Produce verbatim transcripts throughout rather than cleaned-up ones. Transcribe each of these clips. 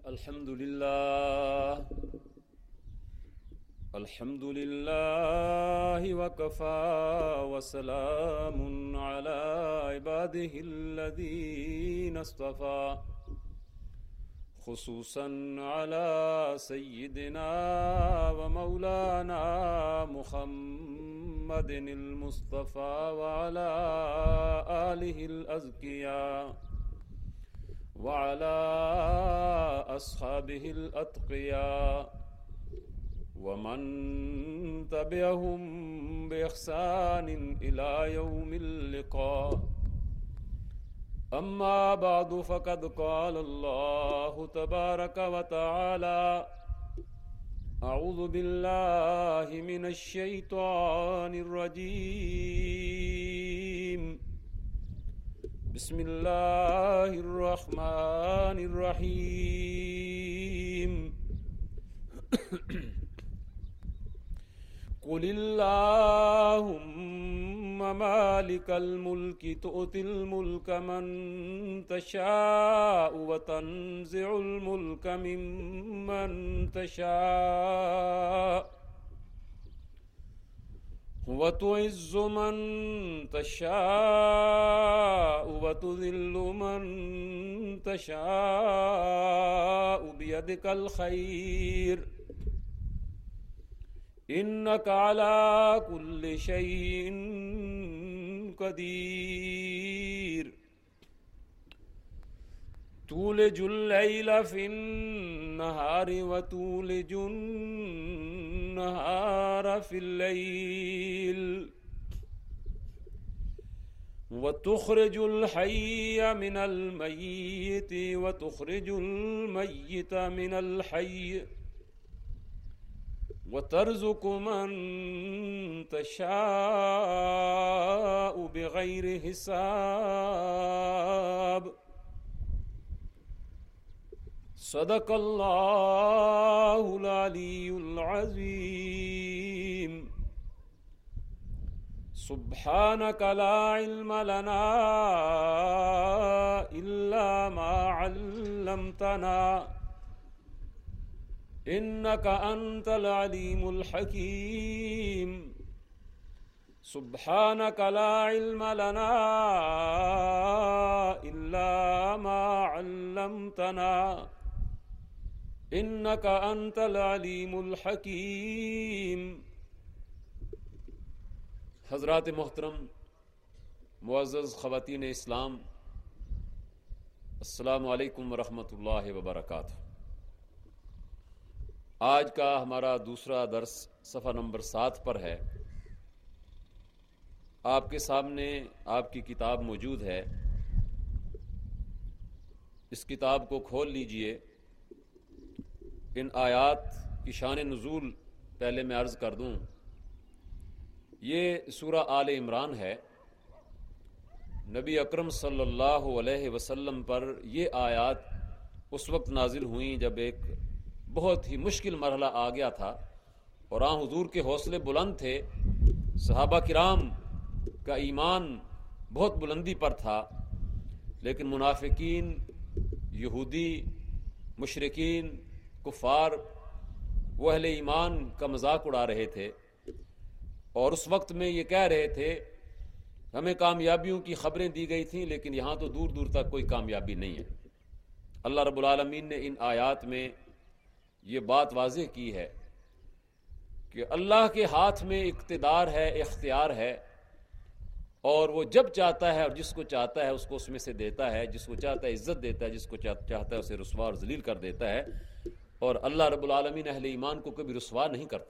الحمد لله الحمد لله وكفى وسلام على عباده الذين اصطفى خصوصا على سيدنا ومولانا محمد المصطفى وعلى آله الأزكياء وعلى أصحابه الأتقياء ومن تبعهم بإحسان إلى يوم اللقاء. أما بعد فقد قال الله تبارك وتعالى: أعوذ بالله من الشيطان الرجيم. بسم الله الرحمن الرحيم. قل اللهم مالك الملك تؤتي الملك من تشاء وتنزع الملك ممن تشاء وتعز من تشاء وتذل من تشاء بيدك الخير إنك على كل شيء قدير. تولج الليل في النهار وتولج النهار في الليل وتخرج الحي من الميت وتخرج الميت من الحي وترزق من تشاء بغير حساب. صدق الله العلي العظيم. سبحانك لا علم لنا إلا ما علمتنا إنك أنت العليم الحكيم. سبحانك لا علم لنا إلا ما علمتنا إنك أنت العليم الحكيم. حضرات محترم، معزز خواتین اسلام، السلام علیکم ورحمۃ اللہ وبرکاتہ. آج کا ہمارا دوسرا درس صفحہ نمبر سات پر ہے. آپ کے سامنے آپ کی کتاب موجود ہے. اس کتاب کو کھول لیجئے. ان آیات کی شان نزول پہلے میں عرض کر دوں. یہ سورہ آل عمران ہے. نبی اکرم صلی اللہ علیہ وسلم پر یہ آیات اس وقت نازل ہوئیں جب ایک بہت ہی مشکل مرحلہ آ گیا تھا اور آن حضور کے حوصلے بلند تھے. صحابہ کرام کا ایمان بہت بلندی پر تھا، لیکن منافقین، یہودی، مشرکین، کفار وہ اہل ایمان کا مذاق اڑا رہے تھے اور اس وقت میں یہ کہہ رہے تھے ہمیں کامیابیوں کی خبریں دی گئی تھیں، لیکن یہاں تو دور دور تک کوئی کامیابی نہیں ہے. اللہ رب العالمین نے ان آیات میں یہ بات واضح کی ہے کہ اللہ کے ہاتھ میں اقتدار ہے، اختیار ہے، اور وہ جب چاہتا ہے اور جس کو چاہتا ہے اس کو اس میں سے دیتا ہے، جس کو چاہتا ہے عزت دیتا ہے، جس کو چاہتا ہے اسے رسوا اور ذلیل کر دیتا ہے. اور اللہ رب العالمین اہل ایمان کو کبھی رسوا نہیں کرتا.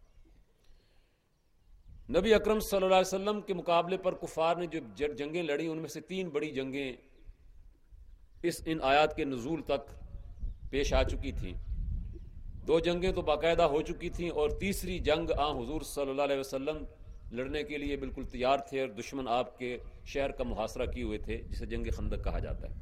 نبی اکرم صلی اللہ علیہ وسلم کے مقابلے پر کفار نے جو جنگیں لڑی ان میں سے تین بڑی جنگیں اس ان آیات کے نزول تک پیش آ چکی تھیں. دو جنگیں تو باقاعدہ ہو چکی تھیں اور تیسری جنگ آن حضور صلی اللہ علیہ وسلم لڑنے کے لیے بالکل تیار تھے اور دشمن آپ کے شہر کا محاصرہ کیے ہوئے تھے، جسے جنگ خندق کہا جاتا ہے.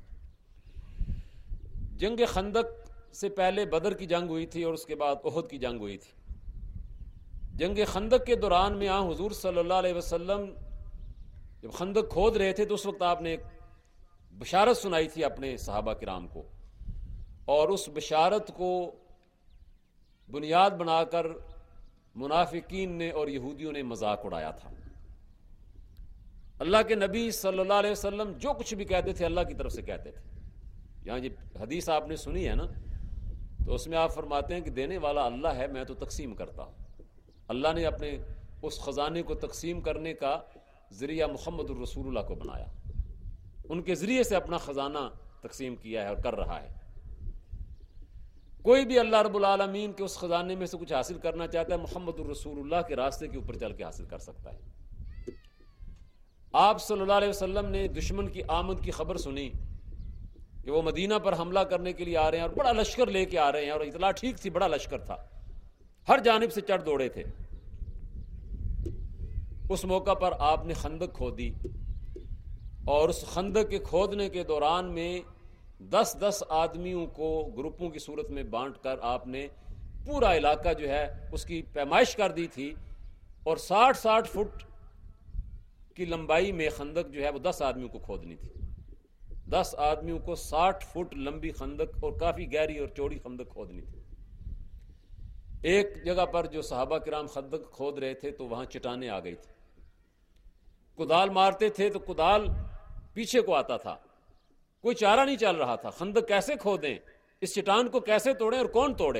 جنگ خندق سے پہلے بدر کی جنگ ہوئی تھی اور اس کے بعد احد کی جنگ ہوئی تھی. جنگ خندق کے دوران میں آن حضور صلی اللہ علیہ وسلم جب خندق کھود رہے تھے تو اس وقت آپ نے ایک بشارت سنائی تھی اپنے صحابہ کرام کو اور اس بشارت کو بنیاد بنا کر منافقین نے اور یہودیوں نے مذاق اڑایا تھا۔ اللہ کے نبی صلی اللہ علیہ وسلم جو کچھ بھی کہتے تھے اللہ کی طرف سے کہتے تھے۔ یہاں یہ حدیث آپ نے سنی ہے نا، تو اس میں آپ فرماتے ہیں کہ دینے والا اللہ ہے، میں تو تقسیم کرتا ہوں۔ اللہ نے اپنے اس خزانے کو تقسیم کرنے کا ذریعہ محمد الرسول اللہ کو بنایا، ان کے ذریعے سے اپنا خزانہ تقسیم کیا ہے اور کر رہا ہے۔ کوئی بھی اللہ رب العالمین کے اس خزانے میں سے کچھ حاصل کرنا چاہتا ہے، محمد الرسول اللہ کے راستے کے اوپر چل کے حاصل کر سکتا ہے۔ آپ صلی اللہ علیہ وسلم نے دشمن کی آمد کی خبر سنی کہ وہ مدینہ پر حملہ کرنے کے لیے آ رہے ہیں اور بڑا لشکر لے کے آ رہے ہیں، اور اطلاع ٹھیک تھی، بڑا لشکر تھا، ہر جانب سے چڑھ دوڑے تھے۔ اس موقع پر آپ نے خندق کھودی، اور اس خندق کے کھودنے کے دوران میں دس دس آدمیوں کو گروپوں کی صورت میں بانٹ کر آپ نے پورا علاقہ جو ہے اس کی پیمائش کر دی تھی، اور ساٹھ ساٹھ فٹ کی لمبائی میں خندق جو ہے وہ دس آدمیوں کو کھودنی تھی۔ دس آدمیوں کو ساٹھ فٹ لمبی خندق اور کافی گہری اور چوڑی خندق کھودنی تھی۔ ایک جگہ پر جو صحابہ کرام خندق کھود رہے تھے تو وہاں چٹانیں آ گئی تھی، کدال مارتے تھے تو کدال پیچھے کو آتا تھا، کوئی چارہ نہیں چل رہا تھا۔ خندق کیسے کھودیں، اس چٹان کو کیسے توڑیں اور کون توڑے؟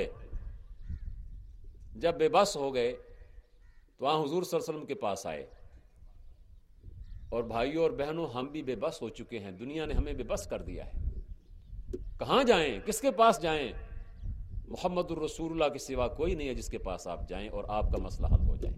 جب بے بس ہو گئے تو وہاں حضور صلی اللہ علیہ وسلم کے پاس آئے، اور بھائیوں اور بہنوں، ہم بھی بے بس ہو چکے ہیں، دنیا نے ہمیں بے بس کر دیا ہے۔ کہاں جائیں، کس کے پاس جائیں؟ محمد الرسول اللہ کے سوا کوئی نہیں ہے جس کے پاس آپ جائیں اور آپ کا مسئلہ حل ہو جائے۔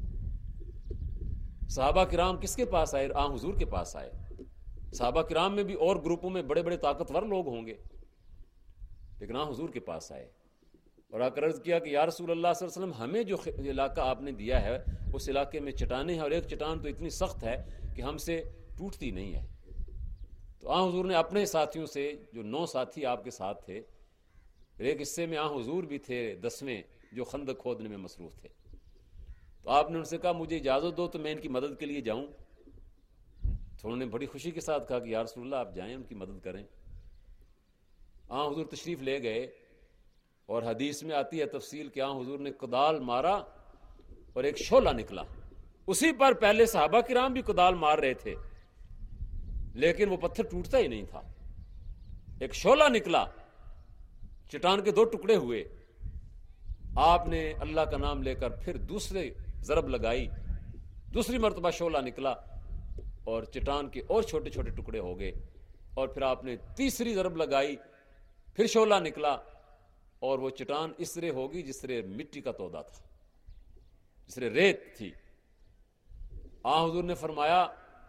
صحابہ کرام کس کے پاس آئے؟ آن حضور کے پاس آئے۔ صحابہ کرام میں بھی اور گروپوں میں بڑے بڑے طاقتور لوگ ہوں گے، لیکن آن حضور کے پاس آئے اور آ کر عرض کیا کہ یا رسول اللہ صلی اللہ علیہ وسلم، ہمیں جو علاقہ آپ نے دیا ہے اس علاقے میں چٹانیں ہیں، اور ایک چٹان تو اتنی سخت ہے کہ ہم سے ٹوٹتی نہیں ہے۔ تو آن حضور نے اپنے ساتھیوں سے، جو نو ساتھی آپ کے ساتھ تھے، ایک حصے میں آن حضور بھی تھے دسویں، جو خندق کھودنے میں مصروف تھے، تو آپ نے ان سے کہا مجھے اجازت دو تو میں ان کی مدد کے لیے جاؤں۔ تو انہوں نے بڑی خوشی کے ساتھ کہا کہ یا رسول اللہ آپ جائیں، ان کی مدد کریں۔ آن حضور تشریف لے گئے، اور حدیث میں آتی ہے تفصیل کہ آن حضور نے کدال مارا اور ایک شعلہ نکلا، اسی پر پہلے صحابہ کرام بھی کدال مار رہے تھے لیکن وہ پتھر ٹوٹتا ہی نہیں تھا۔ ایک شعلہ نکلا، چٹان کے دو ٹکڑے ہوئے، آپ نے اللہ کا نام لے کر پھر دوسرے ضرب لگائی، دوسری مرتبہ شعلہ نکلا اور چٹان کے اور چھوٹے چھوٹے ٹکڑے ہو گئے، اور پھر آپ نے تیسری ضرب لگائی، پھر شعلہ نکلا، اور وہ چٹان اس طرح ہوگی جس طرح مٹی کا تودا تھا، جس طرح ریت تھی۔ آن حضور نے فرمایا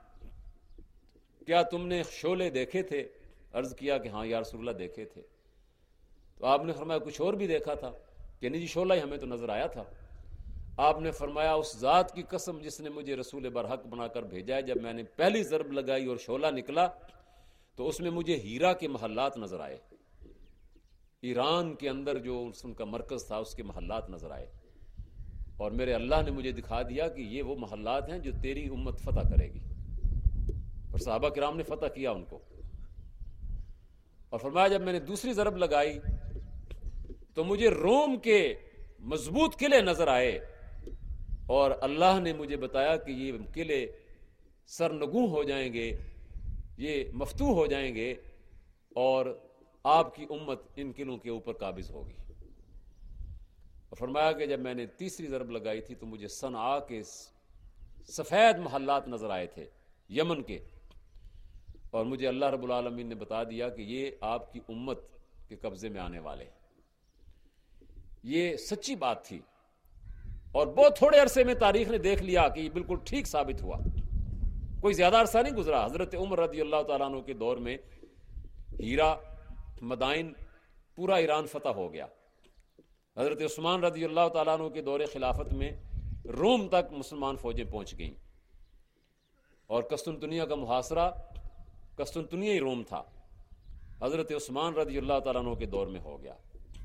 کیا تم نے شعلے دیکھے تھے؟ عرض کیا کہ ہاں یا رسول اللہ دیکھے تھے۔ تو آپ نے فرمایا کچھ اور بھی دیکھا تھا؟ کہ نہیں جی شعلہ ہی ہمیں تو نظر آیا تھا۔ آپ نے فرمایا اس ذات کی قسم جس نے مجھے رسول برحق بنا کر بھیجا ہے، جب میں نے پہلی ضرب لگائی اور شعلہ نکلا تو اس میں مجھے ہیرا کے محلات نظر آئے، ایران کے اندر جو ان کا مرکز تھا اس کے محلات نظر آئے، اور میرے اللہ نے مجھے دکھا دیا کہ یہ وہ محلات ہیں جو تیری امت فتح کرے گی۔ اور صحابہ کرام نے فتح کیا ان کو۔ اور فرمایا جب میں نے دوسری ضرب لگائی تو مجھے روم کے مضبوط قلعے نظر آئے، اور اللہ نے مجھے بتایا کہ یہ قلعے سرنگوں ہو جائیں گے، یہ مفتوح ہو جائیں گے، اور آپ کی امت ان قلعوں کے اوپر قابض ہوگی۔ اور فرمایا کہ جب میں نے تیسری ضرب لگائی تھی تو مجھے صنعاء کے سفید محلات نظر آئے تھے، یمن کے، اور مجھے اللہ رب العالمین نے بتا دیا کہ یہ آپ کی امت کے قبضے میں آنے والے ہیں۔ یہ سچی بات تھی، اور بہت تھوڑے عرصے میں تاریخ نے دیکھ لیا کہ یہ بالکل ٹھیک ثابت ہوا۔ کوئی زیادہ عرصہ نہیں گزرا، حضرت عمر رضی اللہ تعالیٰ عنہ کے دور میں ہیرا، مدائن، پورا ایران فتح ہو گیا۔ حضرت عثمان رضی اللہ تعالیٰ عنہ کے دور خلافت میں روم تک مسلمان فوجیں پہنچ گئیں، اور قسطنطنیہ کا محاصرہ، قسطنطنیہ ہی روم تھا، حضرت عثمان رضی اللہ تعالیٰ عنہ کے دور میں ہو گیا۔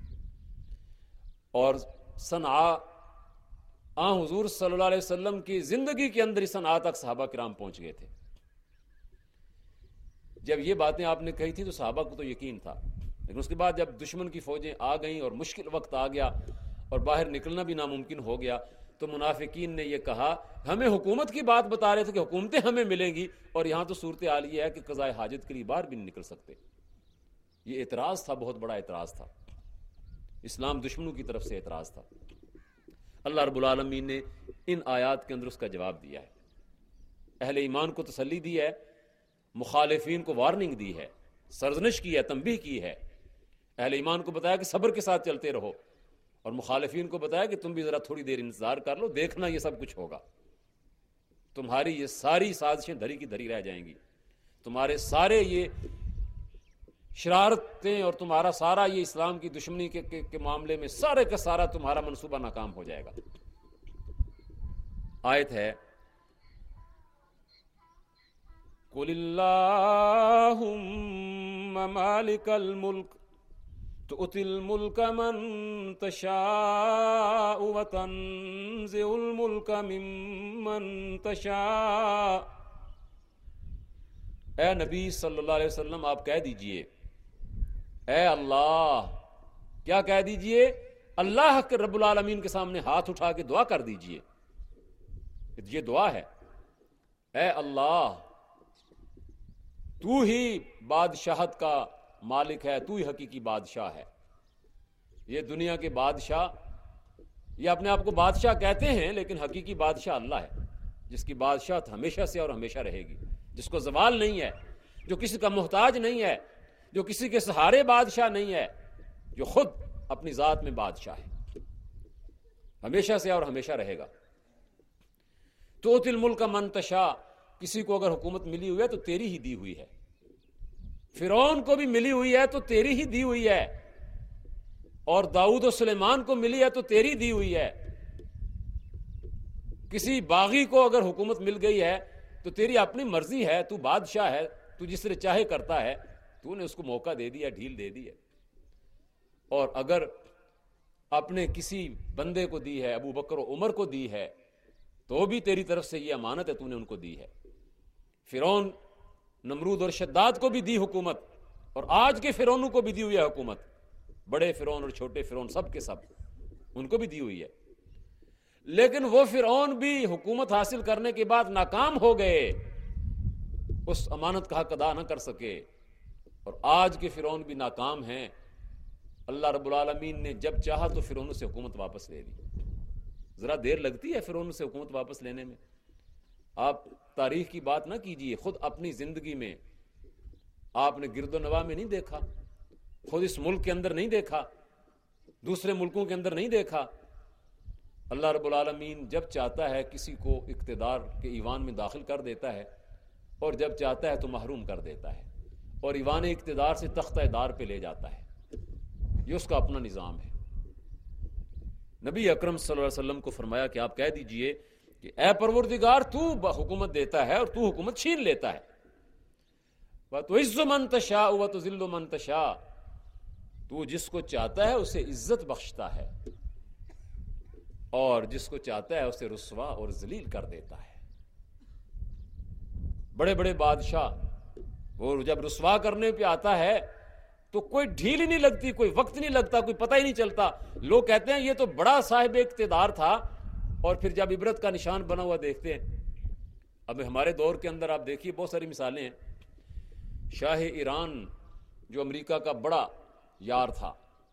اور صنعاء، آن حضور صلی اللہ علیہ وسلم کی زندگی کے اندر ہی صنعاء تک صحابہ کرام پہنچ گئے تھے۔ جب یہ باتیں آپ نے کہی تھی تو صحابہ کو تو یقین تھا، لیکن اس کے بعد جب دشمن کی فوجیں آ گئیں اور مشکل وقت آ گیا اور باہر نکلنا بھی ناممکن ہو گیا، تو منافقین نے یہ کہا، ہمیں حکومت کی بات بتا رہے تھے کہ حکومتیں ہمیں ملیں گی، اور یہاں تو صورتحال یہ ہے کہ قضاء حاجت کے لیے باہر بھی نہیں نکل سکتے۔ یہ اعتراض تھا، بہت بڑا اعتراض تھا، اسلام دشمنوں کی طرف سے اعتراض تھا۔ اللہ رب العالمین نے ان آیات کے اندر اس کا جواب دیا ہے، اہل ایمان کو تسلی دی ہے، مخالفین کو وارننگ دی ہے، سرزنش کی ہے، تنبیہ کی ہے۔ اہل ایمان کو بتایا کہ صبر کے ساتھ چلتے رہو، اور مخالفین کو بتایا کہ تم بھی ذرا تھوڑی دیر انتظار کر لو، دیکھنا یہ سب کچھ ہوگا، تمہاری یہ ساری سازشیں دھری کی دھری رہ جائیں گی، تمہارے سارے یہ شرارتیں اور تمہارا سارا یہ اسلام کی دشمنی کے, کے, کے معاملے میں سارے کا سارا تمہارا منصوبہ ناکام ہو جائے گا۔ آیت ہے قُلِ اللَّهُمَّ مَالِكَ الْمُلْكِ تُؤْتِي الْمُلْكَ مَن تَشَاءُ وَتَنزِعُ الْمُلْكَ مِمَّن تَشَاءُ۔ اے نبی صلی اللہ علیہ وسلم آپ کہہ دیجئے، اے اللہ، کیا کہہ دیجئے؟ اللہ کے رب العالمین کے سامنے ہاتھ اٹھا کے دعا کر دیجئے، یہ دعا ہے، اے اللہ تو ہی بادشاہت کا مالک ہے، تو ہی حقیقی بادشاہ ہے۔ یہ دنیا کے بادشاہ یہ اپنے آپ کو بادشاہ کہتے ہیں، لیکن حقیقی بادشاہ اللہ ہے، جس کی بادشاہت ہمیشہ سے اور ہمیشہ رہے گی، جس کو زوال نہیں ہے، جو کسی کا محتاج نہیں ہے، جو کسی کے سہارے بادشاہ نہیں ہے، جو خود اپنی ذات میں بادشاہ ہے، ہمیشہ سے اور ہمیشہ رہے گا۔ تؤتی الملک من تشاء، کسی کو اگر حکومت ملی ہوئی ہے تو تیری ہی دی ہوئی ہے، فرعون کو بھی ملی ہوئی ہے تو تیری ہی دی ہوئی ہے، اور داؤد و سلیمان کو ملی ہے تو تیری دی ہوئی ہے۔ کسی باغی کو اگر حکومت مل گئی ہے تو تیری اپنی مرضی ہے، تو بادشاہ ہے، تو جس طرح چاہے کرتا ہے، تو نے اس کو موقع دے دیا، ڈھیل دے دی ہے۔ اور اگر اپنے کسی بندے کو دی ہے، ابو بکر و عمر کو دی ہے، تو بھی تیری طرف سے یہ امانت ہے، تو نے ان کو دی ہے۔ فرعون، نمرود اور شداد کو بھی دی حکومت، اور آج کے فرعونوں کو بھی دی ہوئی ہے حکومت، بڑے فرعون اور چھوٹے فرعون سب کے سب ان کو بھی دی ہوئی ہے، لیکن وہ فرعون بھی حکومت حاصل کرنے کے بعد ناکام ہو گئے، اس امانت کا حق ادا نہ کر سکے، اور آج کے فرعون بھی ناکام ہیں۔ اللہ رب العالمین نے جب چاہا تو فرعون سے حکومت واپس لے لی۔ ذرا دیر لگتی ہے فرعون سے حکومت واپس لینے میں، آپ تاریخ کی بات نہ کیجئے، خود اپنی زندگی میں آپ نے گرد و نواح میں نہیں دیکھا، خود اس ملک کے اندر نہیں دیکھا، دوسرے ملکوں کے اندر نہیں دیکھا۔ اللہ رب العالمین جب چاہتا ہے کسی کو اقتدار کے ایوان میں داخل کر دیتا ہے، اور جب چاہتا ہے تو محروم کر دیتا ہے، اور ایوان اقتدار سے تختہ دار پہ لے جاتا ہے، یہ اس کا اپنا نظام ہے۔ نبی اکرم صلی اللہ علیہ وسلم کو فرمایا کہ آپ کہہ دیجئے کہ اے پروردگار تو حکومت دیتا ہے اور تو حکومت چھین لیتا ہے، وَتُعِزُّ مَن تَشَاءُ وَتُذِلُّ مَن تَشَاءُ، تو جس کو چاہتا ہے اسے عزت بخشتا ہے، اور جس کو چاہتا ہے اسے رسوا اور ذلیل کر دیتا ہے۔ بڑے بڑے بادشاہ وہ جب رسوا کرنے پہ آتا ہے تو کوئی ڈھیل ہی نہیں لگتی، کوئی وقت نہیں لگتا، کوئی پتہ ہی نہیں چلتا، لوگ کہتے ہیں یہ تو بڑا صاحب اقتدار تھا، اور پھر جب عبرت کا نشان بنا ہوا دیکھتے ہیں۔ اب ہمارے دور کے اندر آپ دیکھیے بہت ساری مثالیں ہیں۔ شاہ ایران جو امریکہ کا بڑا یار تھا،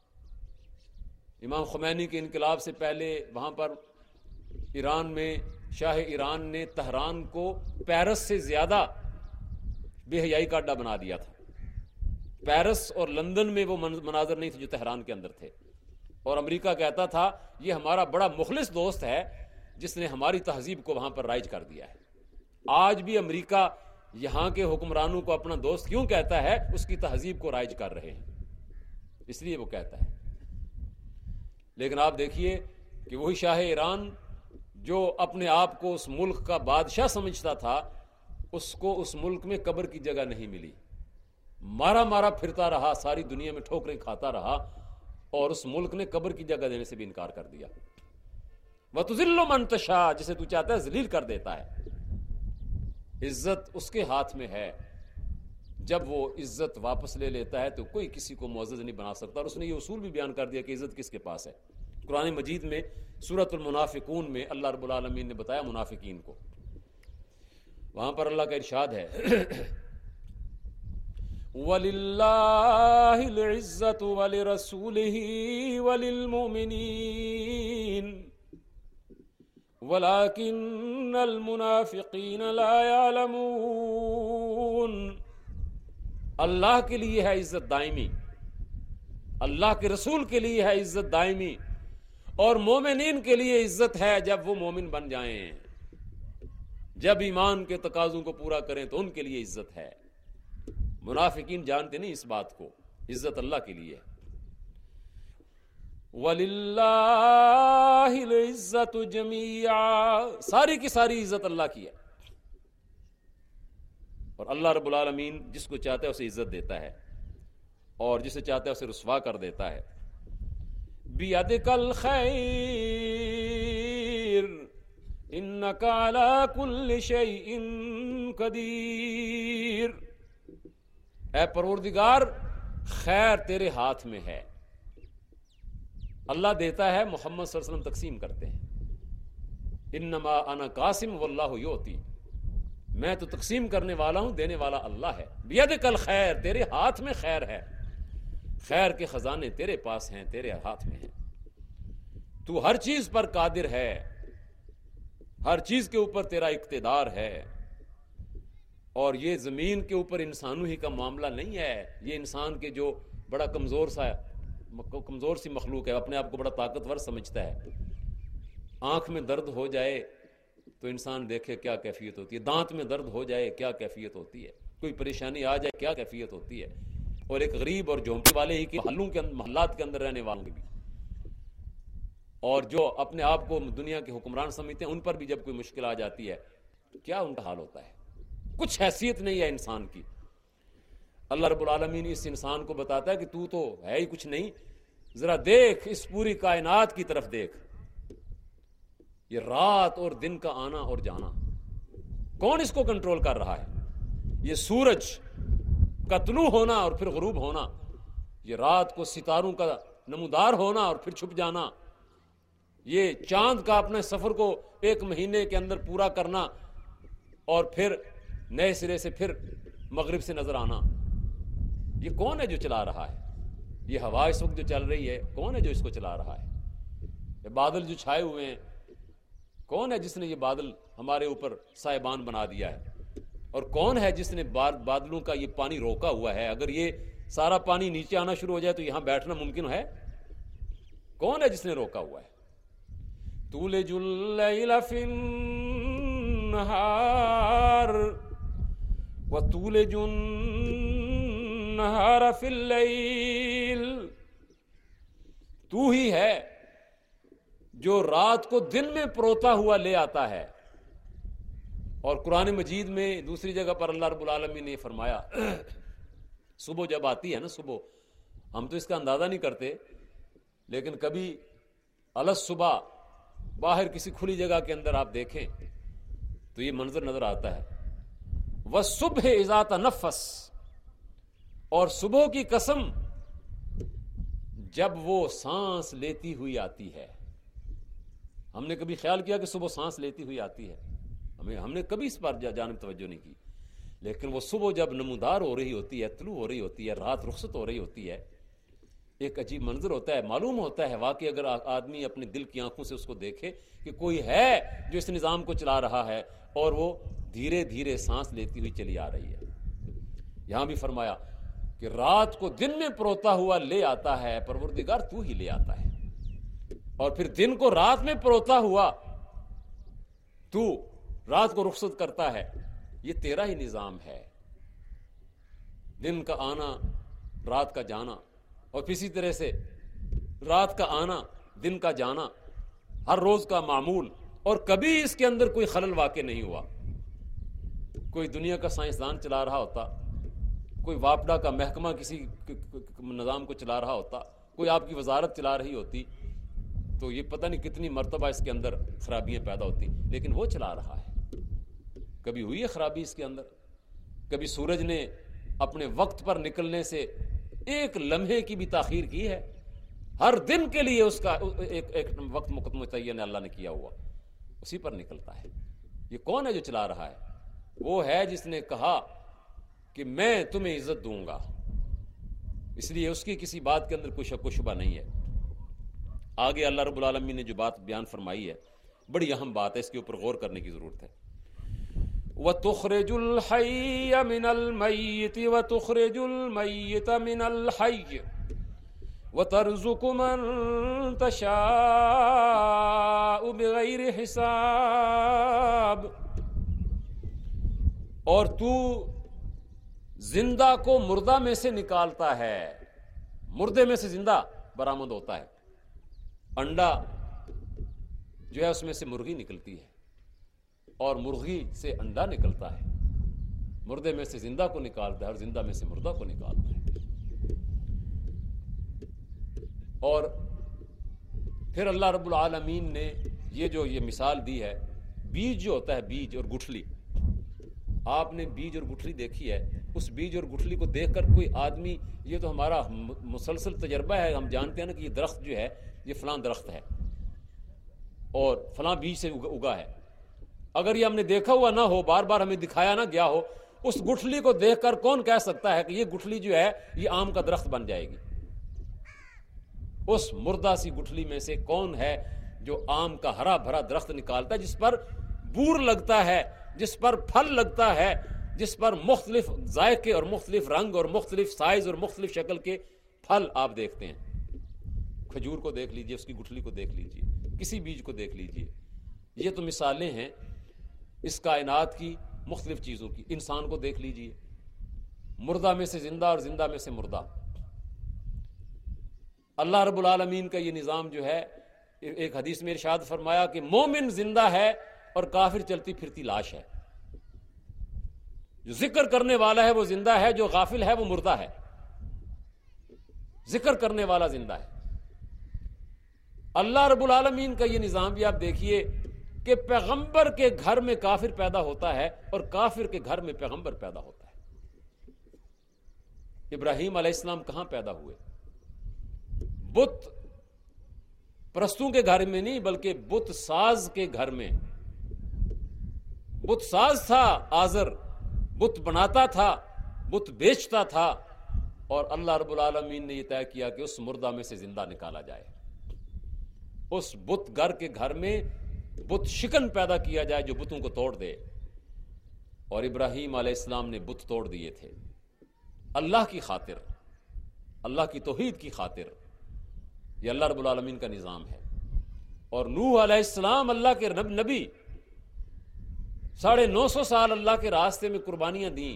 امام خمینی کے انقلاب سے پہلے وہاں پر ایران میں شاہ ایران نے تہران کو پیرس سے زیادہ بے حیائی کا اڈا بنا دیا تھا۔ پیرس اور لندن میں وہ مناظر نہیں تھے جو تہران کے اندر تھے، اور امریکہ کہتا تھا یہ ہمارا بڑا مخلص دوست ہے جس نے ہماری تہذیب کو وہاں پر رائج کر دیا ہے۔ آج بھی امریکہ یہاں کے حکمرانوں کو اپنا دوست کیوں کہتا ہے؟ اس کی تہذیب کو رائج کر رہے ہیں، اس لیے وہ کہتا ہے۔ لیکن آپ دیکھیے کہ وہی شاہ ایران جو اپنے آپ کو اس ملک کا بادشاہ سمجھتا تھا، اس کو اس ملک میں قبر کی جگہ نہیں ملی، مارا مارا پھرتا رہا، ساری دنیا میں ٹھوکریں کھاتا رہا، اور اس ملک نے قبر کی جگہ دینے سے بھی انکار کر دیا۔ وَتُذِلُّ مَن تَشَاءُ، جسے تو چاہتا ہے ذلیل کر دیتا ہے۔ عزت اس کے ہاتھ میں ہے جب وہ عزت واپس لے لیتا ہے تو کوئی کسی کو معزز نہیں بنا سکتا. اور اس نے یہ اصول بھی بیان کر دیا کہ عزت کس کے پاس ہے. قرآن مجید میں سورۃ المنافقون میں اللہ رب العالمین نے بتایا منافقین کو. وہاں پر اللہ کا ارشاد ہے وَلِلَّهِ الْعِزَّةُ وَلِرَسُولِهِ وَلِلْمُؤْمِنِينَ وَلَكِنَّ الْمُنَافِقِينَ لَا يَعْلَمُونَ. اللہ کے لیے ہے عزت دائمی, اللہ کے رسول کے لیے ہے عزت دائمی, اور مومنین کے لیے عزت ہے جب وہ مومن بن جائیں, جب ایمان کے تقاضوں کو پورا کریں تو ان کے لیے عزت ہے. منافقین جانتے نہیں اس بات کو, عزت اللہ کے لیے. وَلِلَّهِ الْعِزَّةُ جَمِيعًا, ساری کی ساری عزت اللہ کی ہے, اور اللہ رب العالمین جس کو چاہتا ہے اسے عزت دیتا ہے اور جسے چاہتا ہے اسے رسوا کر دیتا ہے. بِيَدِكَ الْخَيْرُ إِنَّكَ عَلَى كُلِّ شَيْءٍ قَدِيرٌ. اے پروردگار خیر تیرے ہاتھ میں ہے. اللہ دیتا ہے, محمد صلی اللہ علیہ وسلم تقسیم کرتے ہیں. انما انا قاسم واللہ یؤتی, میں تو تقسیم کرنے والا ہوں, دینے والا اللہ ہے. بیدک الخیر, تیرے ہاتھ میں خیر ہے, خیر کے خزانے تیرے پاس ہیں, تیرے ہاتھ میں ہیں. تو ہر چیز پر قادر ہے, ہر چیز کے اوپر تیرا اقتدار ہے. اور یہ زمین کے اوپر انسانوں ہی کا معاملہ نہیں ہے. یہ انسان کے جو بڑا کمزور سا کمزور سی مخلوق ہے, اپنے آپ کو بڑا طاقتور سمجھتا ہے. آنکھ میں درد ہو جائے تو انسان دیکھے کیا کیفیت ہوتی ہے, دانت میں درد ہو جائے کیا کیفیت ہوتی ہے, کوئی پریشانی آ جائے کیا کیفیت ہوتی ہے. اور ایک غریب اور جھونپڑی والے ہی کے محلوں کے اندر, محلات کے اندر رہنے والوں کی بھی, اور جو اپنے آپ کو دنیا کے حکمران سمجھتے ہیں ان پر بھی جب کوئی مشکل آ جاتی ہے کیا ان کا حال ہوتا ہے. کچھ حیثیت نہیں ہے انسان کی. اللہ رب العالمین اس انسان کو بتاتا ہے کہ تو تو ہے ہی کچھ نہیں, ذرا دیکھ اس پوری کائنات کی طرف دیکھ. یہ رات اور دن کا آنا اور جانا کون اس کو کنٹرول کر رہا ہے؟ یہ سورج کا طلوع ہونا اور پھر غروب ہونا, یہ رات کو ستاروں کا نمودار ہونا اور پھر چھپ جانا, یہ چاند کا اپنے سفر کو ایک مہینے کے اندر پورا کرنا اور پھر نئے سرے سے پھر مغرب سے نظر آنا. یہ کون ہے جو چلا رہا ہے؟ یہ ہوا اس وقت جو چل رہی ہے کون ہے جو اس کو چلا رہا ہے؟ یہ بادل جو چھائے ہوئے ہیں کون ہے جس نے یہ بادل ہمارے اوپر سائبان بنا دیا ہے؟ اور کون ہے جس نے بادلوں کا یہ پانی روکا ہوا ہے؟ اگر یہ سارا پانی نیچے آنا شروع ہو جائے تو یہاں بیٹھنا ممکن ہے؟ کون ہے جس نے روکا ہوا ہے؟ تولج اللیل فی النہار وتولج النہار فی اللیل. تو ہی ہے جو رات کو دن میں پروتا ہوا لے آتا ہے. اور قرآن مجید میں دوسری جگہ پر اللہ رب العالمین نے فرمایا, صبح جب آتی ہے نا, صبح ہم تو اس کا اندازہ نہیں کرتے, لیکن کبھی الگ صبح باہر کسی کھلی جگہ کے اندر آپ دیکھیں تو یہ منظر نظر آتا ہے. وَالصُّبْحِ اِذَا تَنَفَّسَ, اور صبح کی قسم جب وہ سانس لیتی ہوئی آتی ہے. ہم نے کبھی خیال کیا کہ صبح سانس لیتی ہوئی آتی ہے؟ ہمیں ہم نے کبھی اس پر جانب توجہ نہیں کی. لیکن وہ صبح جب نمودار ہو رہی ہوتی ہے, طلوع ہو رہی ہوتی ہے, رات رخصت ہو رہی ہوتی ہے, ایک عجیب منظر ہوتا ہے. معلوم ہوتا ہے واقعی اگر آدمی اپنے دل کی آنکھوں سے اس کو دیکھے کہ کوئی ہے جو اس نظام کو چلا رہا ہے اور وہ دھیرے دھیرے سانس لیتی ہوئی چلی آ رہی ہے. یہاں بھی فرمایا کہ رات کو دن میں پروتا ہوا لے آتا ہے, پروردگار تو ہی لے آتا ہے. اور پھر دن کو رات میں پروتا ہوا تو رات کو رخصت کرتا ہے. یہ تیرا ہی نظام ہے, دن کا آنا رات کا جانا, اور اسی طرح سے رات کا آنا دن کا جانا, ہر روز کا معمول. اور کبھی اس کے اندر کوئی خلل واقع نہیں ہوا. کوئی دنیا کا سائنسدان چلا رہا ہوتا, کوئی واپڈا کا محکمہ کسی نظام کو چلا رہا ہوتا, کوئی آپ کی وزارت چلا رہی ہوتی, تو یہ پتہ نہیں کتنی مرتبہ اس کے اندر خرابیاں پیدا ہوتی. لیکن وہ چلا رہا ہے. کبھی ہوئی ہے خرابی اس کے اندر؟ کبھی سورج نے اپنے وقت پر نکلنے سے ایک لمحے کی بھی تاخیر کی ہے؟ ہر دن کے لیے اس کا ایک, ایک وقت متعین اللہ نے کیا ہوا، اسی پر نکلتا ہے۔ یہ کون ہے جو چلا رہا ہے؟ وہ ہے جس نے کہا کہ میں تمہیں عزت دوں گا، اس لیے اس کی کسی بات کے اندر کوئی شک و شبہ نہیں ہے۔ آگے اللہ رب العالمین نے جو بات بیان فرمائی ہے بڑی اہم بات ہے، اس کے اوپر غور کرنے کی ضرورت ہے۔ وَتُخْرِجُ الْحَيَّ مِنَ الْمَيِّتِ وَتُخْرِجُ الْمَيِّتَ مِنَ الْحَيِّ وَتَرْزُقُ مَن تَشَاءُ بِغَيْرِ حِسَابٍ، اور تو زندہ کو مردہ میں سے نکالتا ہے، مردے میں سے زندہ برآمد ہوتا ہے۔ انڈا جو ہے اس میں سے مرغی نکلتی ہے، اور مرغی سے انڈا نکلتا ہے، مردے میں سے زندہ کو نکالتا ہے اور زندہ میں سے مردہ کو نکالتا ہے۔ اور پھر اللہ رب العالمین نے یہ جو یہ مثال دی ہے، بیج جو ہوتا ہے، بیج اور گٹھلی، آپ نے بیج اور گٹھلی دیکھی ہے، اس بیج اور گٹھلی کو دیکھ کر کوئی آدمی، یہ تو ہمارا مسلسل تجربہ ہے، ہم جانتے ہیں نا کہ یہ درخت جو ہے یہ فلاں درخت ہے اور فلاں بیج سے اگا ہے، اگر یہ ہم نے دیکھا ہوا نہ ہو، بار بار ہمیں دکھایا نہ گیا ہو، اس گٹھلی کو دیکھ کر کون کہہ سکتا ہے کہ یہ گٹھلی جو ہے یہ آم کا درخت بن جائے گی؟ اس مردہ سی گٹھلی میں سے کون ہے جو آم کا ہرا بھرا درخت نکالتا ہے، جس پر بور لگتا ہے، جس پر پھل لگتا ہے، جس پر مختلف ذائقے اور مختلف رنگ اور مختلف سائز اور مختلف شکل کے پھل آپ دیکھتے ہیں۔ کھجور کو دیکھ لیجئے، اس کی گٹھلی کو دیکھ لیجئے، کسی بیج کو دیکھ لیجئے۔ یہ تو مثالیں ہیں اس کائنات کی مختلف چیزوں کی۔ انسان کو دیکھ لیجئے، مردہ میں سے زندہ اور زندہ میں سے مردہ۔ اللہ رب العالمین کا یہ نظام جو ہے، ایک حدیث میں ارشاد فرمایا کہ مومن زندہ ہے اور کافر چلتی پھرتی لاش ہے۔ جو ذکر کرنے والا ہے وہ زندہ ہے، جو غافل ہے وہ مردہ ہے۔ ذکر کرنے والا زندہ ہے۔ اللہ رب العالمین کا یہ نظام بھی آپ دیکھیے کہ پیغمبر کے گھر میں کافر پیدا ہوتا ہے اور کافر کے گھر میں پیغمبر پیدا ہوتا ہے۔ ابراہیم علیہ السلام کہاں پیدا ہوئے؟ بت پرستوں کے گھر میں نہیں، بلکہ بت ساز کے گھر میں۔ بت ساز تھا آزر، بت بناتا تھا، بت بیچتا تھا، اور اللہ رب العالمین نے یہ طے کیا کہ اس مردہ میں سے زندہ نکالا جائے، اس بت گر کے گھر میں بت شکن پیدا کیا جائے جو بتوں کو توڑ دے۔ اور ابراہیم علیہ السلام نے بت توڑ دیے تھے اللہ کی خاطر، اللہ کی توحید کی خاطر۔ یہ اللہ رب العالمین کا نظام ہے۔ اور نوح علیہ السلام اللہ کے نبی، ساڑھے نو سو سال اللہ کے راستے میں قربانیاں دیں،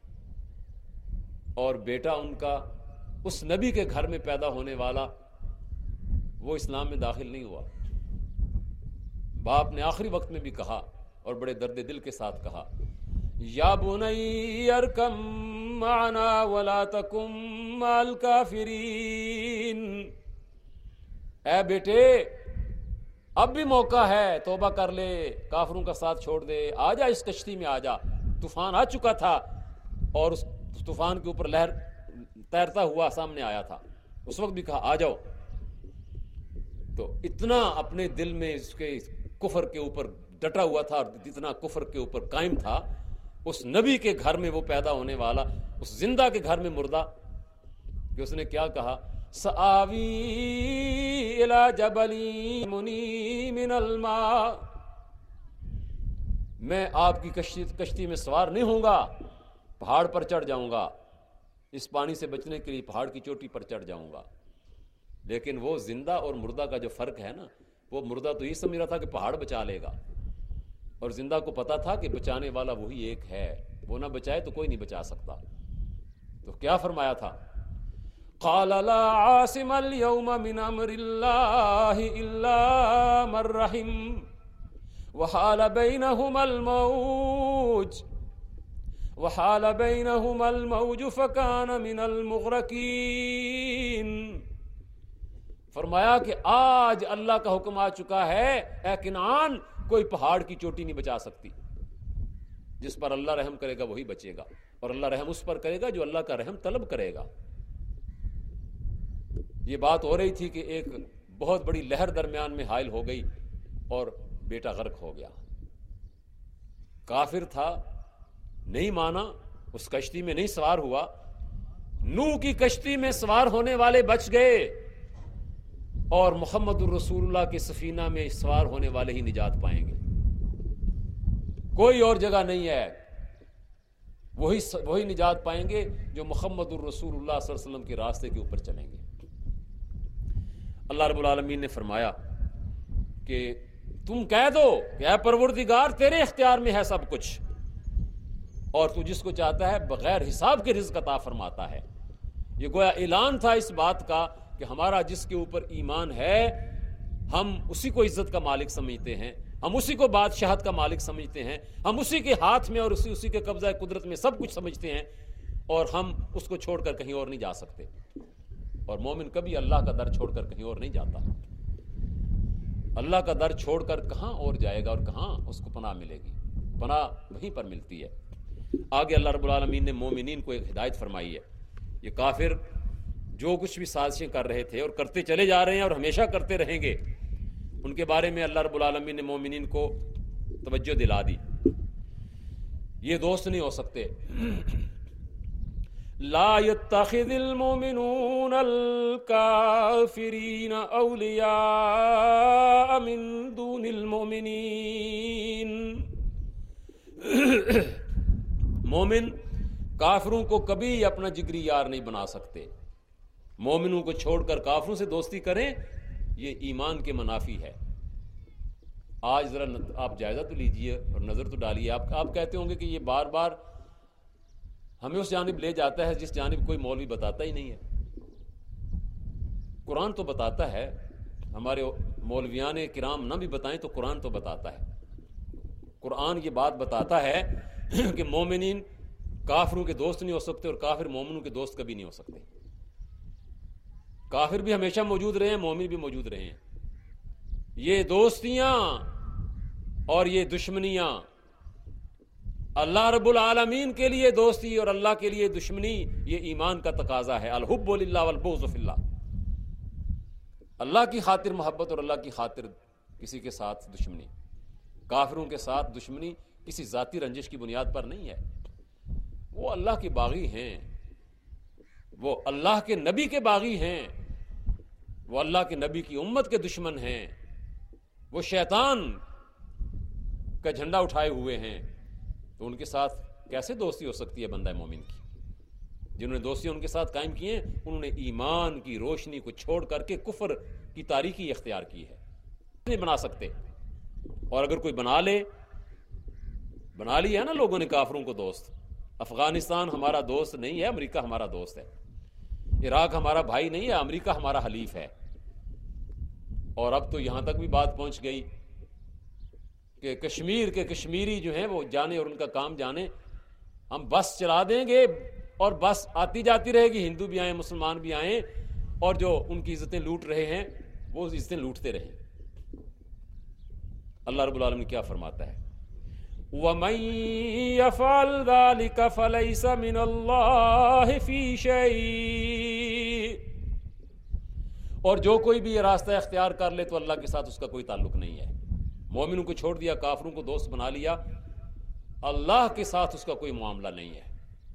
اور بیٹا ان کا اس نبی کے گھر میں پیدا ہونے والا وہ اسلام میں داخل نہیں ہوا۔ باپ نے آخری وقت میں بھی کہا اور بڑے درد دل کے ساتھ کہا، یا بنی ارکم معنا ولا تکم مع الکافرین، اے بیٹے اب بھی موقع ہے، توبہ کر لے، کافروں کا ساتھ چھوڑ دے، آ جا اس کشتی میں، آ جا۔ طوفان آ چکا تھا اور اس طوفان کے اوپر لہر تیرتا ہوا سامنے آیا تھا، اس وقت بھی کہا آ جاؤ۔ تو اتنا اپنے دل میں اس کے کفر کے اوپر ڈٹا ہوا تھا اور اتنا کفر کے اوپر قائم تھا، اس نبی کے گھر میں وہ پیدا ہونے والا، اس زندہ کے گھر میں مردہ، کہ اس نے کیا کہا، سآوی الی جبل منی من الماء، میں آپ کی کشتی کشتی میں سوار نہیں ہوں گا، پہاڑ پر چڑھ جاؤں گا، اس پانی سے بچنے کے لیے پہاڑ کی چوٹی پر چڑھ جاؤں گا۔ لیکن وہ زندہ اور مردہ کا جو فرق ہے نا، وہ مردہ تو یہ سمجھ رہا تھا کہ پہاڑ بچا لے گا، اور زندہ کو پتا تھا کہ بچانے والا وہی ایک ہے، وہ نہ بچائے تو کوئی نہیں بچا سکتا۔ تو کیا فرمایا تھا، قال لا عاصم اليوم من امر اللہ الا من رحم وحال بینہما الموج وحال بینہما الموج فکان من المغرقین۔ فرمایا کہ آج اللہ کا حکم آ چکا ہے، اے کنعان، کوئی پہاڑ کی چوٹی نہیں بچا سکتی، جس پر اللہ رحم کرے گا وہی بچے گا، اور اللہ رحم اس پر کرے گا جو اللہ کا رحم طلب کرے گا۔ یہ بات ہو رہی تھی کہ ایک بہت بڑی لہر درمیان میں حائل ہو گئی اور بیٹا غرق ہو گیا۔ کافر تھا، نہیں مانا، اس کشتی میں نہیں سوار ہوا۔ نوح کی کشتی میں سوار ہونے والے بچ گئے، اور محمد الرسول اللہ کے سفینہ میں سوار ہونے والے ہی نجات پائیں گے۔ کوئی اور جگہ نہیں ہے، وہی وہی نجات پائیں گے جو محمد الرسول اللہ صلی اللہ علیہ وسلم کے راستے کے اوپر چلیں گے۔ اللہ رب العالمین نے فرمایا کہ تم کہہ دو کہ اے پروردگار تیرے اختیار میں ہے سب کچھ، اور تو جس کو چاہتا ہے بغیر حساب کے رزق عطا فرماتا ہے۔ یہ گویا اعلان تھا اس بات کا کہ ہمارا جس کے اوپر ایمان ہے ہم اسی کو عزت کا مالک سمجھتے ہیں، ہم اسی کو بادشاہت کا مالک سمجھتے ہیں، ہم اسی کے ہاتھ میں اور اسی اسی کے قبضہ قدرت میں سب کچھ سمجھتے ہیں، اور ہم اس کو چھوڑ کر کہیں اور نہیں جا سکتے۔ اور مومن کبھی اللہ کا در چھوڑ کر کہیں اور نہیں جاتا۔ اللہ کا در چھوڑ کر کہاں اور جائے گا، اور کہاں اس کو پناہ ملے گی؟ پناہ وہیں پر ملتی ہے۔ آگے اللہ رب العالمین نے مومنین کو ایک ہدایت فرمائی ہے۔ یہ کافر جو کچھ بھی سازشیں کر رہے تھے اور کرتے چلے جا رہے ہیں اور ہمیشہ کرتے رہیں گے، ان کے بارے میں اللہ رب العالمین نے مومنین کو توجہ دلا دی۔ یہ دوست نہیں ہو سکتے۔ لا يتخذ المؤمنون الكافرين اولیاء من دون المؤمنین۔ مومن کافروں کو کبھی اپنا جگری یار نہیں بنا سکتے۔ مومنوں کو چھوڑ کر کافروں سے دوستی کریں، یہ ایمان کے منافی ہے۔ آج ذرا آپ جائزہ تو لیجئے اور نظر تو ڈالیے۔ آپ آپ کہتے ہوں گے کہ یہ بار بار ہمیں اس جانب لے جاتا ہے جس جانب کوئی مولوی بتاتا ہی نہیں ہے۔ قرآن تو بتاتا ہے، ہمارے مولویان کرام نہ بھی بتائیں تو قرآن تو بتاتا ہے۔ قرآن یہ بات بتاتا ہے کہ مومنین کافروں کے دوست نہیں ہو سکتے، اور کافر مومنوں کے دوست کبھی نہیں ہو سکتے۔ کافر بھی ہمیشہ موجود رہے ہیں، مومن بھی موجود رہے ہیں۔ یہ دوستیاں اور یہ دشمنیاں، اللہ رب العالمین کے لیے دوستی اور اللہ کے لیے دشمنی، یہ ایمان کا تقاضا ہے۔ الحب للہ والبغض فی اللہ۔ اللہ کی خاطر محبت اور اللہ کی خاطر کسی کے ساتھ دشمنی۔ کافروں کے ساتھ دشمنی کسی ذاتی رنجش کی بنیاد پر نہیں ہے۔ وہ اللہ کے باغی ہیں، وہ اللہ کے نبی کے باغی ہیں، وہ اللہ کے نبی کی امت کے دشمن ہیں، وہ شیطان کا جھنڈا اٹھائے ہوئے ہیں۔ تو ان کے ساتھ کیسے دوستی ہو سکتی ہے بندہ مومن کی؟ جنہوں نے دوستی ان کے ساتھ قائم کی ہیں، انہوں نے ایمان کی روشنی کو چھوڑ کر کے کفر کی تاریکی اختیار کی ہے۔ نہیں بنا سکتے، اور اگر کوئی بنا لے، بنا لیا ہے نا لوگوں نے کافروں کو دوست۔ افغانستان ہمارا دوست نہیں ہے، امریکہ ہمارا دوست ہے۔ عراق ہمارا بھائی نہیں ہے، امریکہ ہمارا حلیف ہے۔ اور اب تو یہاں تک بھی بات پہنچ گئی کہ کشمیر کے کشمیری جو ہیں وہ جانے اور ان کا کام جانے، ہم بس چلا دیں گے اور بس آتی جاتی رہے گی، ہندو بھی آئیں مسلمان بھی آئیں، اور جو ان کی عزتیں لوٹ رہے ہیں وہ عزتیں لوٹتے رہیں۔ اللہ رب العالمین کیا فرماتا ہے؟ وَمَن يَفْعَلْ ذَلِكَ فَلَيْسَ مِنَ اللَّهِ فِي شَيْءٍ۔ اور جو کوئی بھی یہ راستہ اختیار کر لے تو اللہ کے ساتھ اس کا کوئی تعلق نہیں ہے۔ مومنوں کو چھوڑ دیا، کافروں کو دوست بنا لیا، اللہ کے ساتھ اس کا کوئی معاملہ نہیں ہے۔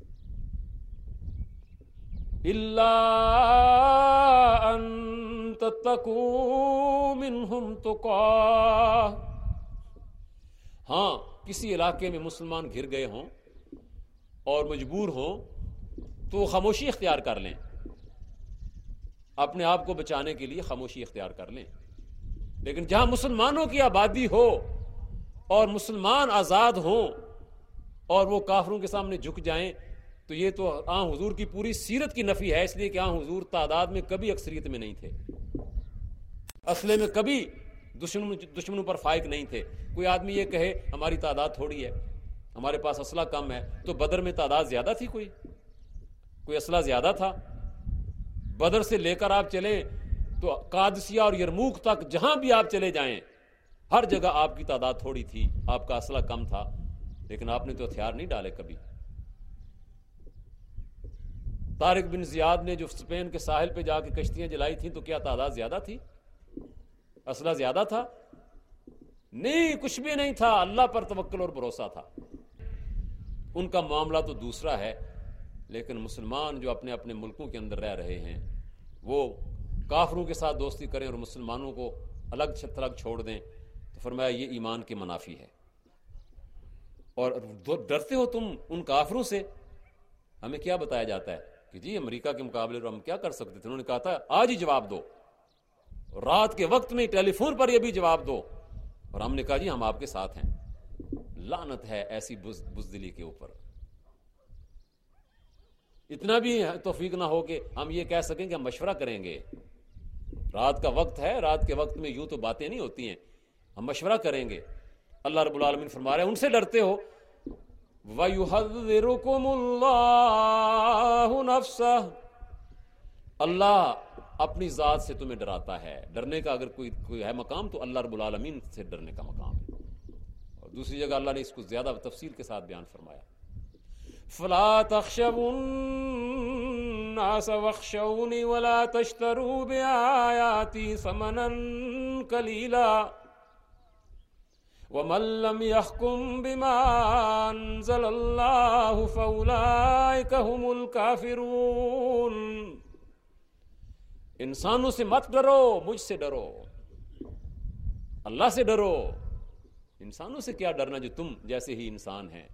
إِلَّا أَن تَتَّقُوا مِنْهُمْ تُقَاةً۔ ہاں، کسی علاقے میں مسلمان گھر گئے ہوں اور مجبور ہوں تو خاموشی اختیار کر لیں، اپنے آپ کو بچانے کے لیے خاموشی اختیار کر لیں۔ لیکن جہاں مسلمانوں کی آبادی ہو اور مسلمان آزاد ہوں اور وہ کافروں کے سامنے جھک جائیں، تو یہ تو آن حضور کی پوری سیرت کی نفی ہے، اس لیے کہ آن حضور تعداد میں کبھی اکثریت میں نہیں تھے، اسلحے میں کبھی دشمنوں پر فائق نہیں تھے۔ کوئی آدمی یہ کہے ہماری تعداد تھوڑی ہے، ہمارے پاس اسلحہ کم ہے، تو بدر میں تعداد زیادہ تھی، کوئی کوئی اسلحہ زیادہ تھا؟ بدر سے لے کر آپ چلیں تو قادسیہ اور یرموک تک جہاں بھی آپ چلے جائیں، ہر جگہ آپ کی تعداد تھوڑی تھی، آپ کا اسلحہ کم تھا۔ لیکن آپ نے تو ہتھیار نہیں ڈالے کبھی۔ طارق بن زیاد نے جو اسپین کے ساحل پہ جا کے کشتیاں جلائی تھیں تو کیا تعداد زیادہ تھی؟ اسلحہ زیادہ تھا؟ نہیں، کچھ بھی نہیں تھا، اللہ پر توکل اور بھروسہ تھا۔ ان کا معاملہ تو دوسرا ہے، لیکن مسلمان جو اپنے اپنے ملکوں کے اندر رہ رہے ہیں وہ کافروں کے ساتھ دوستی کریں اور مسلمانوں کو الگ تھلگ چھوڑ دیں، تو فرمایا یہ ایمان کے منافی ہے۔ اور ڈرتے ہو تم ان کافروں سے؟ ہمیں کیا بتایا جاتا ہے کہ جی امریکہ کے مقابلے میں ہم کیا کر سکتے تھے؟ انہوں نے کہا تھا آج ہی جواب دو، رات کے وقت میں ٹیلی فون پر یہ بھی جواب دو، اور ہم نے کہا جی ہم آپ کے ساتھ ہیں۔ لعنت ہے ایسی بزدلی کے اوپر۔ اتنا بھی توفیق نہ ہو کہ ہم یہ کہہ سکیں کہ ہم مشورہ کریں گے، رات کا وقت ہے، رات کے وقت میں یوں تو باتیں نہیں ہوتی ہیں، ہم مشورہ کریں گے۔ اللہ رب العالمین فرما رہے ہیں ان سے ڈرتے ہو، وَيُحَذِّرُكُمُ اللَّهُ نَفْسَهُ، اللہ اپنی ذات سے تمہیں ڈراتا ہے۔ ڈرنے کا اگر کوئی کوئی ہے مقام تو اللہ رب العالمین سے ڈرنے کا مقام ہے۔ اور دوسری جگہ اللہ نے اس کو زیادہ تفصیل کے ساتھ بیان فرمایا، فَلَا تَخْشَوُا النَّاسَ وَاخْشَوْنِي وَلَا تَشْتَرُوا بِآيَاتِي ثَمَنًا قَلِيلًا وَمَن لَّمْ يَحْكُم بِمَا أَنزَلَ اللَّهُ فَأُولَٰئِكَ هُمُ الْكَافِرُونَ۔ انسانوں سے مت ڈرو، مجھ سے ڈرو، اللہ سے ڈرو۔ انسانوں سے کیا ڈرنا جو تم جیسے ہی انسان ہیں،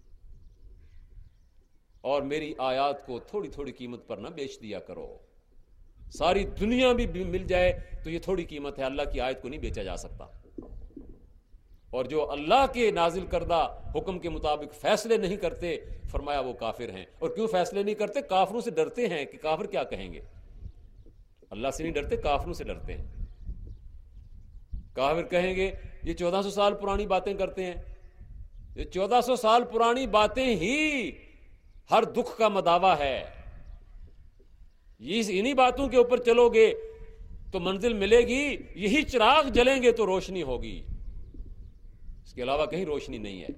اور میری آیات کو تھوڑی تھوڑی قیمت پر نہ بیچ دیا کرو۔ ساری دنیا بھی مل جائے تو یہ تھوڑی قیمت ہے، اللہ کی آیت کو نہیں بیچا جا سکتا۔ اور جو اللہ کے نازل کردہ حکم کے مطابق فیصلے نہیں کرتے، فرمایا وہ کافر ہیں۔ اور کیوں فیصلے نہیں کرتے؟ کافروں سے ڈرتے ہیں کہ کافر کیا کہیں گے۔ اللہ سے نہیں ڈرتے، کافروں سے ڈرتے ہیں۔ کافر کہیں گے یہ چودہ سو سال پرانی باتیں کرتے ہیں، یہ چودہ سو سال پرانی باتیں ہی ہر دکھ کا مداوا ہے، یہ انہی باتوں کے اوپر چلو گے تو منزل ملے گی، یہی چراغ جلیں گے تو روشنی ہوگی، اس کے علاوہ کہیں روشنی نہیں ہے۔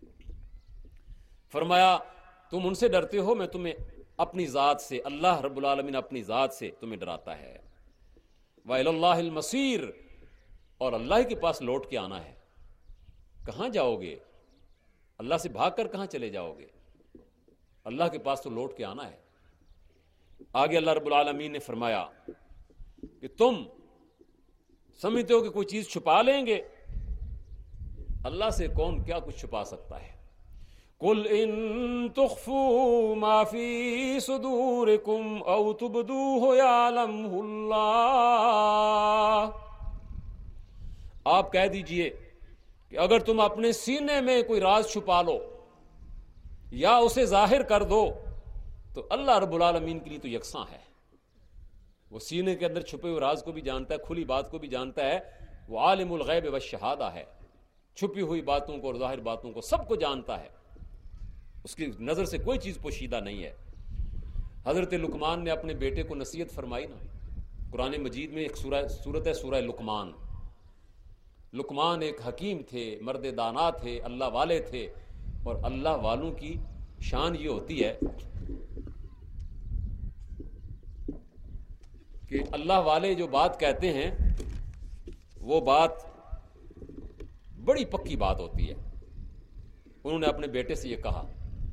فرمایا تم ان سے ڈرتے ہو، میں تمہیں اپنی ذات سے، اللہ رب العالمین اپنی ذات سے تمہیں ڈراتا ہے۔ وَإِلَى اللَّهِ الْمَصِيرُ، اور اللہ کے پاس لوٹ کے آنا ہے۔ کہاں جاؤ گے؟ اللہ سے بھاگ کر کہاں چلے جاؤ گے؟ اللہ کے پاس تو لوٹ کے آنا ہے۔ آگے اللہ رب العالمین نے فرمایا کہ تم سمجھتے ہو کہ کوئی چیز چھپا لیں گے، اللہ سے کون کیا کچھ چھپا سکتا ہے؟ قُلْ إِن تُخْفُوا مَا فِي صُدُورِكُمْ أَوْ تُبْدُوهُ يَعْلَمْهُ اللَّهُ، آپ کہہ دیجئے کہ اگر تم اپنے سینے میں کوئی راز چھپا لو یا اسے ظاہر کر دو تو اللہ رب العالمین کے لیے تو یکساں ہے۔ وہ سینے کے اندر چھپے ہوئے راز کو بھی جانتا ہے، کھلی بات کو بھی جانتا ہے، وہ عالم الغیب والشہادہ ہے، چھپی ہوئی باتوں کو اور ظاہر باتوں کو سب کو جانتا ہے، اس کی نظر سے کوئی چیز پوشیدہ نہیں ہے۔ حضرت لقمان نے اپنے بیٹے کو نصیحت فرمائی نا، قرآن مجید میں ایک سورہ سورت ہے سورہ لقمان۔ لقمان ایک حکیم تھے، مرد دانا تھے، اللہ والے تھے، اور اللہ والوں کی شان یہ ہوتی ہے کہ اللہ والے جو بات کہتے ہیں وہ بات بڑی پکی بات ہوتی ہے۔ انہوں نے اپنے بیٹے سے یہ کہا،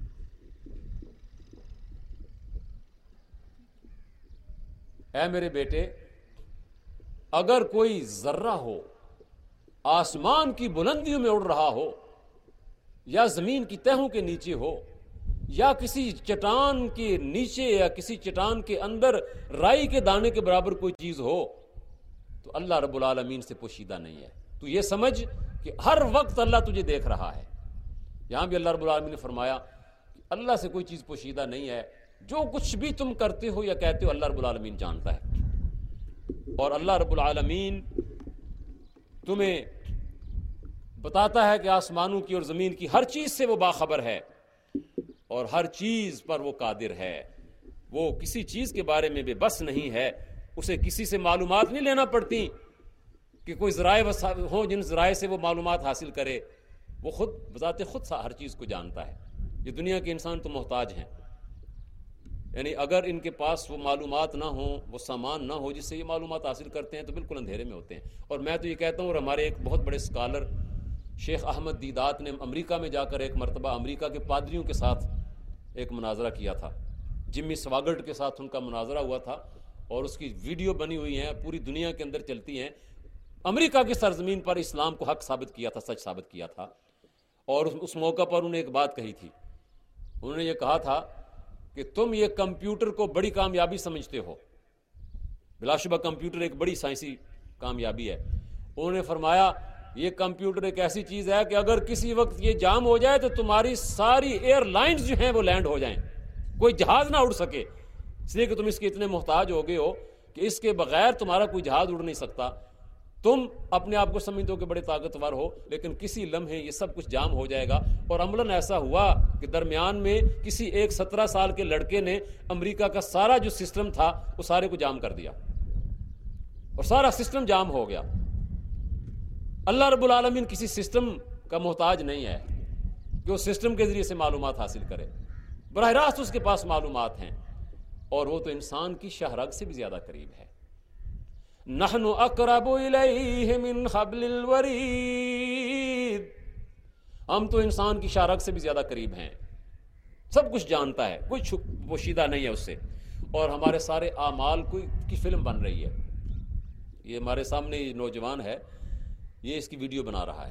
اے میرے بیٹے، اگر کوئی ذرہ ہو آسمان کی بلندیوں میں اڑ رہا ہو یا زمین کی تہوں کے نیچے ہو یا کسی چٹان کے نیچے یا کسی چٹان کے اندر رائی کے دانے کے برابر کوئی چیز ہو تو اللہ رب العالمین سے پوشیدہ نہیں ہے۔ تو یہ سمجھ کہ ہر وقت اللہ تجھے دیکھ رہا ہے۔ یہاں بھی اللہ رب العالمین نے فرمایا کہ اللہ سے کوئی چیز پوشیدہ نہیں ہے، جو کچھ بھی تم کرتے ہو یا کہتے ہو اللہ رب العالمین جانتا ہے۔ اور اللہ رب العالمین تمہیں بتاتا ہے کہ آسمانوں کی اور زمین کی ہر چیز سے وہ باخبر ہے اور ہر چیز پر وہ قادر ہے۔ وہ کسی چیز کے بارے میں بے بس نہیں ہے، اسے کسی سے معلومات نہیں لینا پڑتی کہ کوئی ذرائع ہوں جن ذرائع سے وہ معلومات حاصل کرے۔ وہ خود بذات خود سا ہر چیز کو جانتا ہے. یہ دنیا کے انسان تو محتاج ہیں، یعنی اگر ان کے پاس وہ معلومات نہ ہوں، وہ سامان نہ ہو جس سے یہ معلومات حاصل کرتے ہیں تو بالکل اندھیرے میں ہوتے ہیں. اور میں تو یہ کہتا ہوں، اور ہمارے ایک بہت بڑے اسکالر شیخ احمد دیدات نے امریکہ میں جا کر ایک مرتبہ امریکہ کے پادریوں کے ساتھ ایک مناظرہ کیا تھا. جمی سواگرٹ کے ساتھ ان کا مناظرہ ہوا تھا اور اس کی ویڈیو بنی ہوئی ہیں، پوری دنیا کے اندر چلتی ہیں. امریکہ کی سرزمین پر اسلام کو حق ثابت کیا تھا، سچ ثابت کیا تھا. اور اس موقع پر انہوں نے ایک بات کہی تھی. انہوں نے یہ کہا تھا کہ تم یہ کمپیوٹر کو بڑی کامیابی سمجھتے ہو، بلا شبہ کمپیوٹر ایک بڑی سائنسی کامیابی ہے. انہوں نے فرمایا یہ کمپیوٹر ایک ایسی چیز ہے کہ اگر کسی وقت یہ جام ہو جائے تو تمہاری ساری ایئر لائنز جو ہیں وہ لینڈ ہو جائیں، کوئی جہاز نہ اڑ سکے، اس لیے کہ تم اس کے اتنے محتاج ہو گئے ہو کہ اس کے بغیر تمہارا کوئی جہاز اڑ نہیں سکتا. تم اپنے آپ کو سمجھتے ہو کہ بڑے طاقتور ہو، لیکن کسی لمحے یہ سب کچھ جام ہو جائے گا. اور عملاً ایسا ہوا کہ درمیان میں کسی ایک سترہ سال کے لڑکے نے امریکہ کا سارا جو سسٹم تھا وہ سارے کو جام کر دیا اور سارا سسٹم جام ہو گیا. اللہ رب العالمین کسی سسٹم کا محتاج نہیں ہے کہ وہ سسٹم کے ذریعے سے معلومات حاصل کرے، براہ راست اس کے پاس معلومات ہیں، اور وہ تو انسان کی شاہ رگ سے بھی زیادہ قریب ہے. نحن اقرب الیہ من حبل الورید، ہم تو انسان کی شاہ رگ سے بھی زیادہ قریب ہیں، سب کچھ جانتا ہے، کوئی پوشیدہ نہیں ہے اس سے. اور ہمارے سارے اعمال کوئی کی فلم بن رہی ہے. یہ ہمارے سامنے یہ نوجوان ہے، یہ اس کی ویڈیو بنا رہا ہے.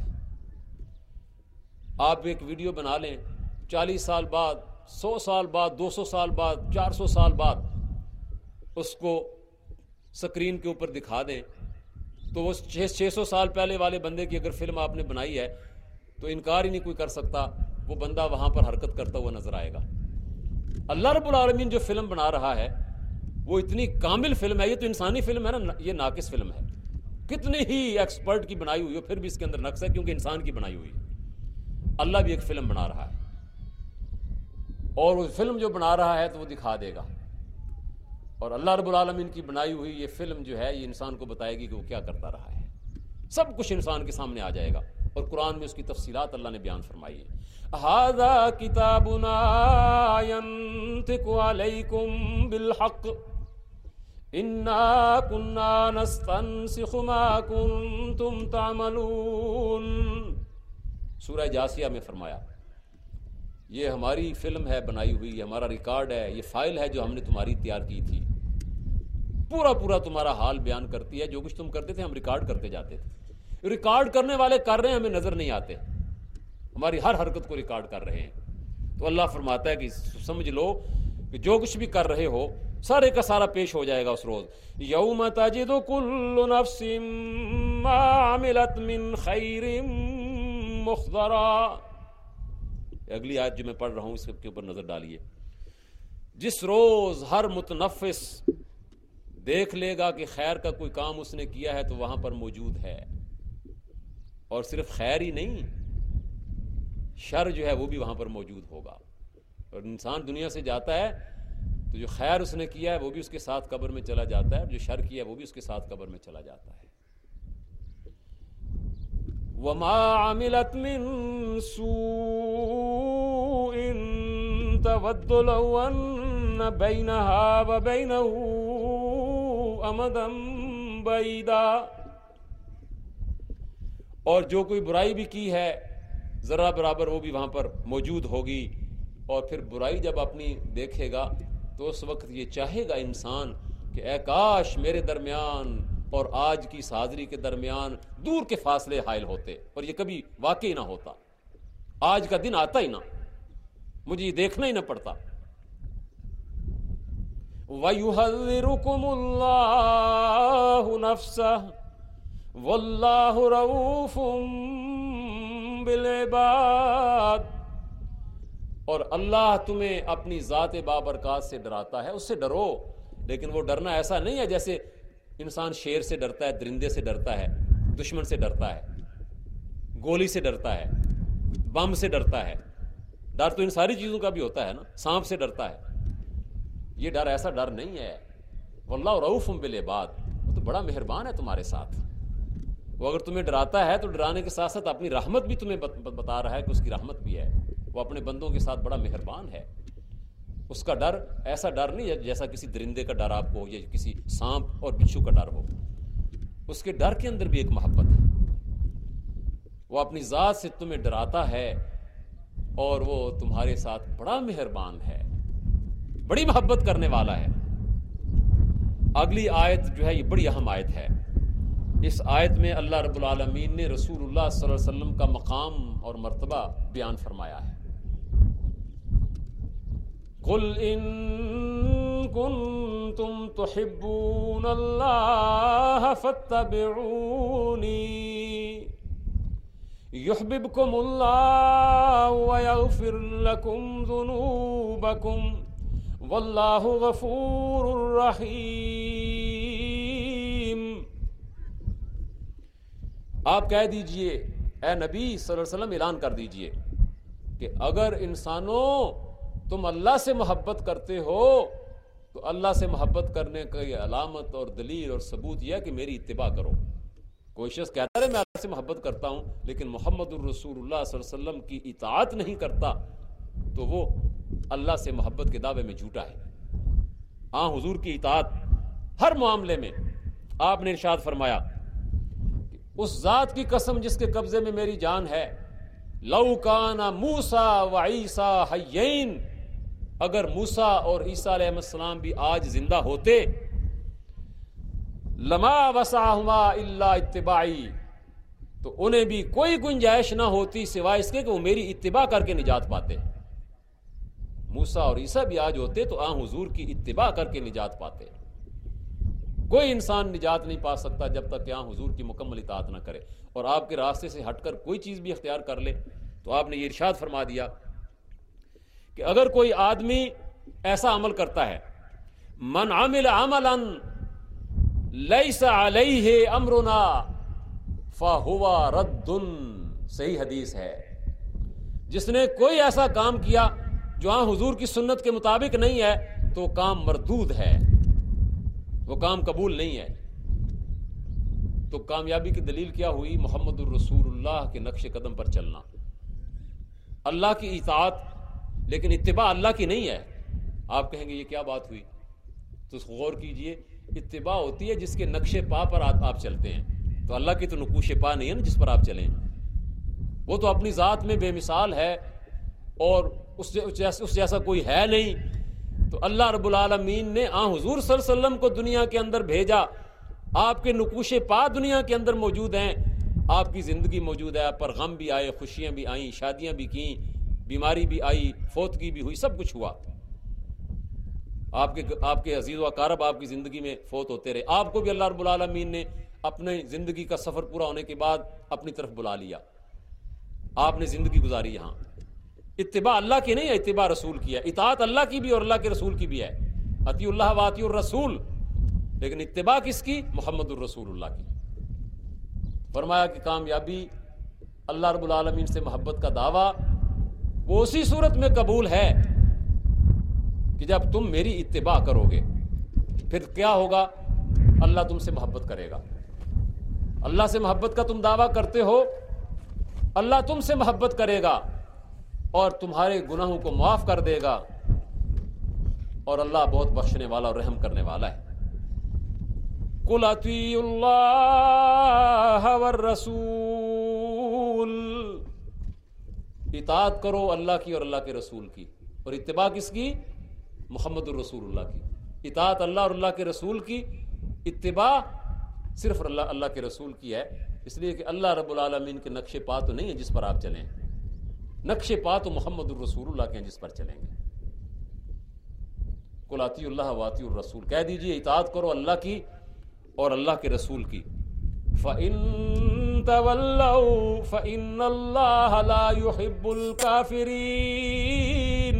آپ ایک ویڈیو بنا لیں، چالیس سال بعد، سو سال بعد، دو سو سال بعد، چار سو سال بعد اس کو سکرین کے اوپر دکھا دیں تو وہ چھ سو سال پہلے والے بندے کی اگر فلم آپ نے بنائی ہے تو انکار ہی نہیں کوئی کر سکتا، وہ بندہ وہاں پر حرکت کرتا ہوا نظر آئے گا. اللہ رب العالمین جو فلم بنا رہا ہے وہ اتنی کامل فلم ہے. یہ تو انسانی فلم ہے نا، یہ ناقص فلم ہے. کتنے ہی ایکسپرٹ کی بنائی ہوئی ہو پھر بھی اس کے اندر نقص ہے، کیونکہ انسان کی بنائی ہوئی. اللہ بھی ایک فلم بنا رہا ہے اور وہ فلم جو بنا رہا ہے تو وہ دکھا دے گا، اور اللہ رب العالمین کی بنائی ہوئی یہ فلم جو ہے یہ انسان کو بتائے گی کہ وہ کیا کرتا رہا ہے. سب کچھ انسان کے سامنے آ جائے گا، اور قرآن میں اس کی تفصیلات اللہ نے بیان فرمائی ہے. ھذا کتابنا ینطق علیکم بالحق انا کنا نستنسخ ما کنتم تعملون. سورہ جاسیہ میں فرمایا یہ ہماری فلم ہے بنائی ہوئی، یہ ہمارا ریکارڈ ہے، یہ فائل ہے جو ہم نے تمہاری تیار کی تھی. پورا پورا تمہارا حال بیان کرتی ہے، جو کچھ تم کرتے تھے ہم ریکارڈ کرتے جاتے تھے. ریکارڈ کرنے والے کر رہے ہیں، ہمیں نظر نہیں آتے، ہماری ہر حرکت کو ریکارڈ کر رہے ہیں. تو اللہ فرماتا ہے کہ سمجھ لو کہ جو کچھ بھی کر رہے ہو سارے کا سارا پیش ہو جائے گا اس روز. یوم تجد کل نفس ما عملت من خیر محضرا. اگلی آیت جو میں پڑھ رہا ہوں اس کے اوپر نظر ڈالیے. جس روز ہر متنفس دیکھ لے گا کہ خیر کا کوئی کام اس نے کیا ہے تو وہاں پر موجود ہے، اور صرف خیر ہی نہیں، شر جو ہے وہ بھی وہاں پر موجود ہوگا. اور انسان دنیا سے جاتا ہے تو جو خیر اس نے کیا ہے وہ بھی اس کے ساتھ قبر میں چلا جاتا ہے، اور جو شر کیا ہے وہ بھی اس کے ساتھ قبر میں چلا جاتا ہے. وَمَا عَمِلَتْ مِن سُوءٍ تَوَدُّ لَوْ أَنَّ بَيْنَهَا وَبَيْنَهُ أَمَدًا بَعِيدًا. اور جو کوئی برائی بھی کی ہے ذرا برابر وہ بھی وہاں پر موجود ہوگی. اور پھر برائی جب اپنی دیکھے گا تو اس وقت یہ چاہے گا انسان کہ اے کاش میرے درمیان اور آج کی حاضری کے درمیان دور کے فاصلے حائل ہوتے، اور یہ کبھی واقعی نہ ہوتا، آج کا دن آتا ہی نہ، مجھے یہ دیکھنا ہی نہ پڑتا. وَيُحَذِّرُكُمُ اللَّهُ نَفْسَهُ وَاللَّهُ رَءُوفٌ بِالْعِبَادِ. اور اللہ تمہیں اپنی ذات بابرکات سے ڈراتا ہے، اس سے ڈرو، لیکن وہ ڈرنا ایسا نہیں ہے جیسے انسان شیر سے ڈرتا ہے، درندے سے ڈرتا ہے، دشمن سے ڈرتا ہے، گولی سے ڈرتا ہے، بم سے ڈرتا ہے. ڈر تو ان ساری چیزوں کا بھی ہوتا ہے نا، سانپ سے ڈرتا ہے. یہ ڈر ایسا ڈر نہیں ہے. واللہ رؤوف بالعباد، وہ تو بڑا مہربان ہے تمہارے ساتھ. وہ اگر تمہیں ڈراتا ہے تو ڈرانے کے ساتھ ساتھ اپنی رحمت بھی تمہیں بتا رہا ہے کہ اس کی رحمت بھی ہے، وہ اپنے بندوں کے ساتھ بڑا مہربان ہے۔ اس کا ڈر ایسا ڈر نہیں ہے جیسا کسی درندے کا ڈر آپ کو ہو یا کسی سانپ اور بچھو کا ڈر ہو، اس کے ڈر کے اندر بھی ایک محبت ہے، وہ اپنی ذات سے تمہیں ڈراتا ہے اور وہ تمہارے ساتھ بڑا مہربان ہے، بڑی محبت کرنے والا ہے۔ اگلی آیت جو ہے یہ بڑی اہم آیت ہے۔ اس آیت میں اللہ رب العالمین نے رسول اللہ صلی اللہ علیہ وسلم کا مقام اور مرتبہ بیان فرمایا ہے۔ قُلْ إِن كُنتُمْ تُحِبُّونَ اللَّهَ فَاتَّبِعُونِي يُحْبِبْكُمُ اللَّهُ وَيَغْفِرْ لَكُمْ ذُنُوبَكُمْ وَاللَّهُ غَفُورٌ رَحِيمٌ۔ آپ کہہ دیجئے اے نبی صلی اللہ علیہ وسلم، اعلان کر دیجئے کہ اگر انسانوں تم اللہ سے محبت کرتے ہو تو اللہ سے محبت کرنے کی علامت اور دلیل اور ثبوت یہ ہے کہ میری اتباع کرو۔ کوئی شخص کہتا ہے میں اللہ سے محبت کرتا ہوں لیکن محمد الرسول اللہ صلی اللہ علیہ وسلم کی اطاعت نہیں کرتا تو وہ اللہ سے محبت کے دعوے میں جھوٹا ہے۔ ہاں، حضور کی اطاعت ہر معاملے میں۔ آپ نے ارشاد فرمایا کہ اس ذات کی قسم جس کے قبضے میں میری جان ہے، لو کان موسیٰ و عیسیٰ حیین، اگر موسیٰ اور عیسیٰ علیہ السلام بھی آج زندہ ہوتے، لما وسعہما الا اتباعی، تو انہیں بھی کوئی گنجائش نہ ہوتی سوائے اس کے کہ وہ میری اتباع کر کے نجات پاتے۔ موسیٰ اور عیسیٰ بھی آج ہوتے تو آن حضور کی اتباع کر کے نجات پاتے۔ کوئی انسان نجات نہیں پا سکتا جب تک کہ آن حضور کی مکمل اطاعت نہ کرے، اور آپ کے راستے سے ہٹ کر کوئی چیز بھی اختیار کر لے تو آپ نے یہ ارشاد فرما دیا کہ اگر کوئی آدمی ایسا عمل کرتا ہے، من عمل عملا لیس علیہ امرنا فہو رد، صحیح حدیث ہے، جس نے کوئی ایسا کام کیا جو ہاں حضور کی سنت کے مطابق نہیں ہے تو کام مردود ہے، وہ کام قبول نہیں ہے۔ تو کامیابی کی دلیل کیا ہوئی؟ محمد الرسول اللہ کے نقش قدم پر چلنا، اللہ کی اطاعت، لیکن اتباع اللہ کی نہیں ہے۔ آپ کہیں گے یہ کیا بات ہوئی؟ تو غور کیجئے، اتباع ہوتی ہے جس کے نقش پا پر آپ چلتے ہیں، تو اللہ کی تو نقوش پا نہیں ہے نا جس پر آپ چلیں، وہ تو اپنی ذات میں بے مثال ہے اور اس جیسا کوئی ہے نہیں۔ تو اللہ رب العالمین نے آن حضور صلی اللہ علیہ وسلم کو دنیا کے اندر بھیجا، آپ کے نقوش پا دنیا کے اندر موجود ہیں، آپ کی زندگی موجود ہے، آپ پر غم بھی آئے، خوشیاں بھی آئیں، شادیاں بھی کیں، بیماری بھی آئی، فوتگی بھی ہوئی، سب کچھ ہوا۔ آپ کے آپ کے عزیز و اقارب آپ کی زندگی میں فوت ہوتے رہے، آپ کو بھی اللہ رب العالمین نے اپنے زندگی کا سفر پورا ہونے کے بعد اپنی طرف بلا لیا، آپ نے زندگی گزاری یہاں۔ اتباع اللہ کی نہیں ہے، اتباع رسول کی ہے۔ اطاعت اللہ کی بھی اور اللہ کے رسول کی بھی ہے، اطیعوا اللہ و اطیعوا الرسول، لیکن اتباع کس کی؟ محمد الرسول اللہ کی۔ فرمایا کہ کامیابی اللہ رب العالمین سے محبت کا دعویٰ وہ اسی صورت میں قبول ہے کہ جب تم میری اتباع کرو گے۔ پھر کیا ہوگا؟ اللہ تم سے محبت کرے گا۔ اللہ سے محبت کا تم دعویٰ کرتے ہو، اللہ تم سے محبت کرے گا اور تمہارے گناہوں کو معاف کر دے گا، اور اللہ بہت بخشنے والا اور رحم کرنے والا ہے۔ قُلْ اطیعوا اللہ والرسول، اطاعت کرو اللہ کی اور اللہ کے رسول کی، اور اتباع کس کی؟ محمد الرسول اللہ کی۔ اطاعت اللہ اور اللہ کے رسول کی، اتباع صرف اللہ اللہ کے رسول کی ہے، اس لیے کہ اللہ رب العالمین کے نقش پا تو نہیں ہے جس پر آپ چلیں، نقش پا تو محمد الرسول اللہ کے ہیں جس پر چلیں گے۔ قُلْ اطیعوا اللہ واطیعوا الرسول، کہہ دیجئے اطاعت کرو اللہ کی اور اللہ کے رسول کی۔ فَإِن تَوَلَّوْا فَإِنَّ اللَّهَ لَا يُحِبُّ الْكَافِرِينَ،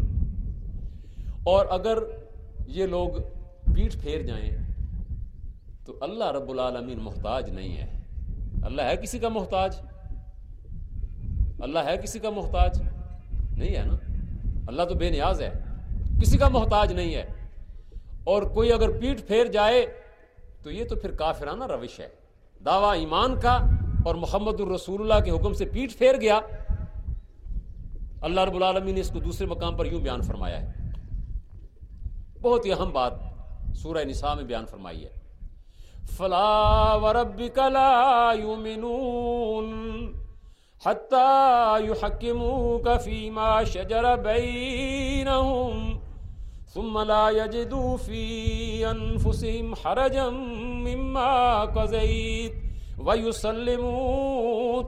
اور اگر یہ لوگ پیٹھ پھیر جائیں تو اللہ رب العالمین محتاج نہیں ہے۔ اللہ ہے کسی کا محتاج؟ اللہ ہے کسی کا محتاج؟ نہیں ہے نا، اللہ تو بے نیاز ہے، کسی کا محتاج نہیں ہے۔ اور کوئی اگر پیٹھ پھیر جائے تو یہ تو پھر کافرانہ روش ہے، دعویٰ ایمان کا اور محمد الرسول اللہ کے حکم سے پیٹھ پھیر گیا، اللہ رب العالمین نے اس کو دوسرے مقام پر یوں بیان فرمایا ہے، بہت ہی اہم بات سورہ نساء میں بیان فرمائی ہے، فلا وربک لا یؤمنون حتی یحکموک فیما شجر بینہم ثم لا یجدوا فی انفسہم حرجا مما قضیت وَيُسَلِّمُوا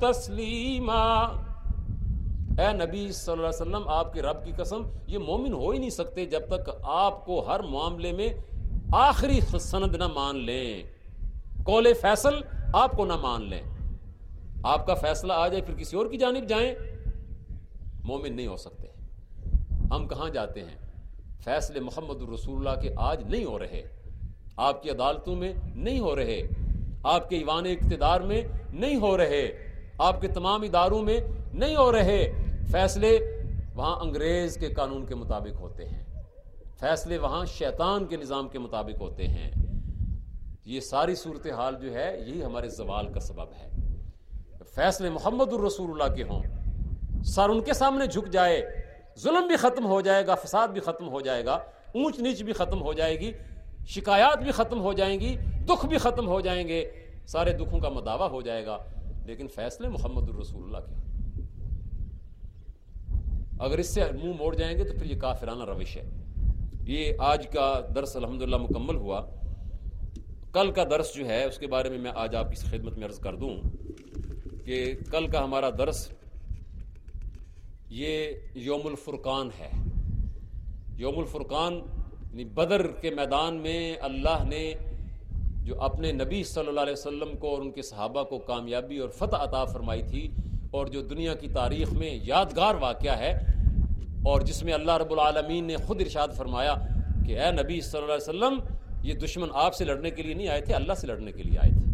تَسْلِيمًا۔ اے نبی صلی اللہ علیہ وسلم، آپ کے رب کی قسم یہ مومن ہو ہی نہیں سکتے جب تک آپ کو ہر معاملے میں آخری سند نہ مان لیں، قول فیصل آپ کو نہ مان لیں، آپ کا فیصلہ آ جائے پھر کسی اور کی جانب جائیں، مومن نہیں ہو سکتے۔ ہم کہاں جاتے ہیں؟ فیصلے محمد الرسول اللہ کے آج نہیں ہو رہے، آپ کی عدالتوں میں نہیں ہو رہے، آپ کے ایوان اقتدار میں نہیں ہو رہے، آپ کے تمام اداروں میں نہیں ہو رہے، فیصلے وہاں انگریز کے قانون کے مطابق ہوتے ہیں، فیصلے وہاں شیطان کے نظام کے مطابق ہوتے ہیں۔ یہ ساری صورتحال جو ہے یہی ہمارے زوال کا سبب ہے۔ فیصلے محمد الرسول اللہ کے ہوں، سر ان کے سامنے جھک جائے، ظلم بھی ختم ہو جائے گا، فساد بھی ختم ہو جائے گا، اونچ نیچ بھی ختم ہو جائے گی، شکایات بھی ختم ہو جائیں گی، دکھ بھی ختم ہو جائیں گے، سارے دکھوں کا مداوع ہو جائے گا، لیکن فیصلے محمد الرسول اللہ کے، اگر اس سے منہ موڑ جائیں گے تو پھر یہ کافرانہ روش ہے۔ یہ آج کا درس الحمدللہ مکمل ہوا۔ کل کا درس جو ہے اس کے بارے میں میں آج آپ کی خدمت میں عرض کر دوں کہ کل کا ہمارا درس یہ یوم الفرقان ہے۔ یوم الفرقان یعنی بدر کے میدان میں اللہ نے جو اپنے نبی صلی اللہ علیہ وسلم کو اور ان کے صحابہ کو کامیابی اور فتح عطا فرمائی تھی، اور جو دنیا کی تاریخ میں یادگار واقعہ ہے، اور جس میں اللہ رب العالمین نے خود ارشاد فرمایا کہ اے نبی صلی اللہ علیہ وسلم، یہ دشمن آپ سے لڑنے کے لیے نہیں آئے تھے، اللہ سے لڑنے کے لیے آئے تھے۔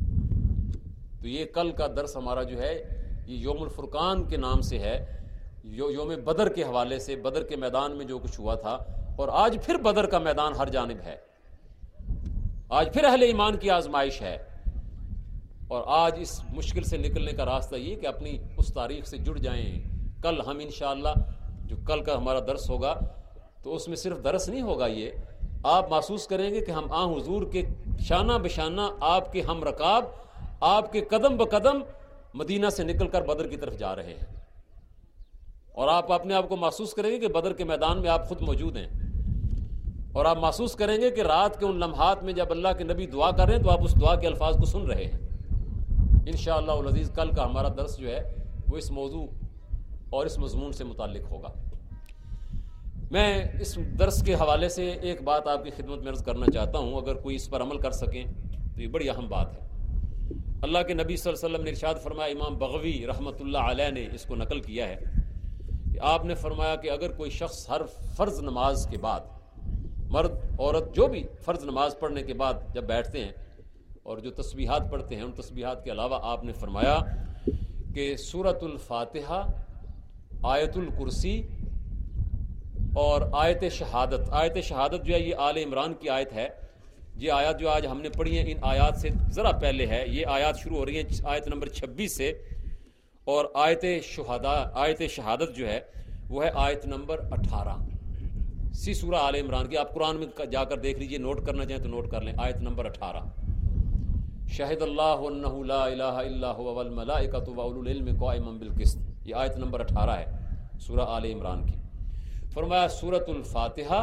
تو یہ کل کا درس ہمارا جو ہے یہ یوم الفرقان کے نام سے ہے، یوم بدر کے حوالے سے، بدر کے میدان میں جو کچھ ہوا تھا، اور آج پھر بدر کا میدان ہر جانب ہے، آج پھر اہل ایمان کی آزمائش ہے، اور آج اس مشکل سے نکلنے کا راستہ یہ کہ اپنی اس تاریخ سے جڑ جائیں۔ کل ہم انشاءاللہ جو کل کا ہمارا درس ہوگا تو اس میں صرف درس نہیں ہوگا، یہ آپ محسوس کریں گے کہ ہم آن حضور کے شانہ بشانہ آپ کے ہم رکاب، آپ کے قدم بقدم مدینہ سے نکل کر بدر کی طرف جا رہے ہیں، اور آپ اپنے آپ کو محسوس کریں گے کہ بدر کے میدان میں آپ خود موجود ہیں، اور آپ محسوس کریں گے کہ رات کے ان لمحات میں جب اللہ کے نبی دعا کر رہے ہیں تو آپ اس دعا کے الفاظ کو سن رہے ہیں۔ انشاءاللہ العزیز کل کا ہمارا درس جو ہے وہ اس موضوع اور اس مضمون سے متعلق ہوگا۔ میں اس درس کے حوالے سے ایک بات آپ کی خدمت میں عرض کرنا چاہتا ہوں، اگر کوئی اس پر عمل کر سکیں تو یہ بڑی اہم بات ہے۔ اللہ کے نبی صلی اللہ علیہ وسلم نے ارشاد فرمایا، امام بغوی رحمۃ اللہ علیہ نے اس کو نقل کیا ہے کہ آپ نے فرمایا کہ اگر کوئی شخص ہر فرض نماز کے بعد، مرد عورت جو بھی فرض نماز پڑھنے کے بعد جب بیٹھتے ہیں اور جو تسبیحات پڑھتے ہیں، ان تسبیحات کے علاوہ آپ نے فرمایا کہ سورۃ الفاتحہ، آیت الکرسی اور آیت شہادت، آیت شہادت جو ہے یہ آل عمران کی آیت ہے، یہ آیات جو آج ہم نے پڑھی ہیں ان آیات سے ذرا پہلے ہے، یہ آیات شروع ہو رہی ہیں آیت نمبر چھبیس سے، اور آیت شہادہ آیت شہادت جو ہے وہ ہے آیت نمبر اٹھارہ سی سورہ آل عمران کی۔ آپ قرآن میں جا کر دیکھ لیجئے، نوٹ کرنا چاہیں تو نوٹ کر لیں، آیت نمبر اٹھارہ، شہد اللہ انہ لا الہ الا هو والملائکۃ واولو العلم قائما بالقسط، یہ آیت نمبر اٹھارہ ہے سورہ آل عمران کی۔ فرمایا سورۃ الفاتحہ،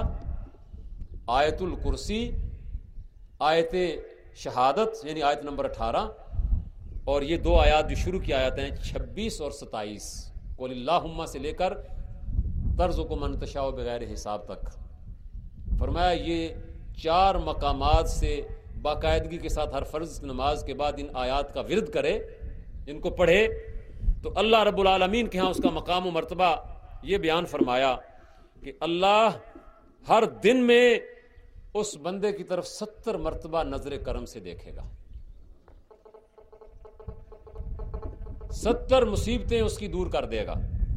آیت الکرسی، آیت شہادت یعنی آیت نمبر اٹھارہ، اور یہ دو آیات جو شروع کی آیات ہیں چھبیس اور ستائیس، قول اللہم سے لے کر ترزق من تشاء بغیر حساب تک۔ فرمایا یہ چار مقامات سے باقاعدگی کے ساتھ ہر فرض نماز کے بعد ان آیات کا ورد کرے، ان کو پڑھے، تو اللہ رب العالمین کے ہاں اس کا مقام و مرتبہ یہ بیان فرمایا کہ اللہ ہر دن میں اس بندے کی طرف ستر مرتبہ نظر کرم سے دیکھے گا، ستر مصیبتیں اس کی دور کر دے گا،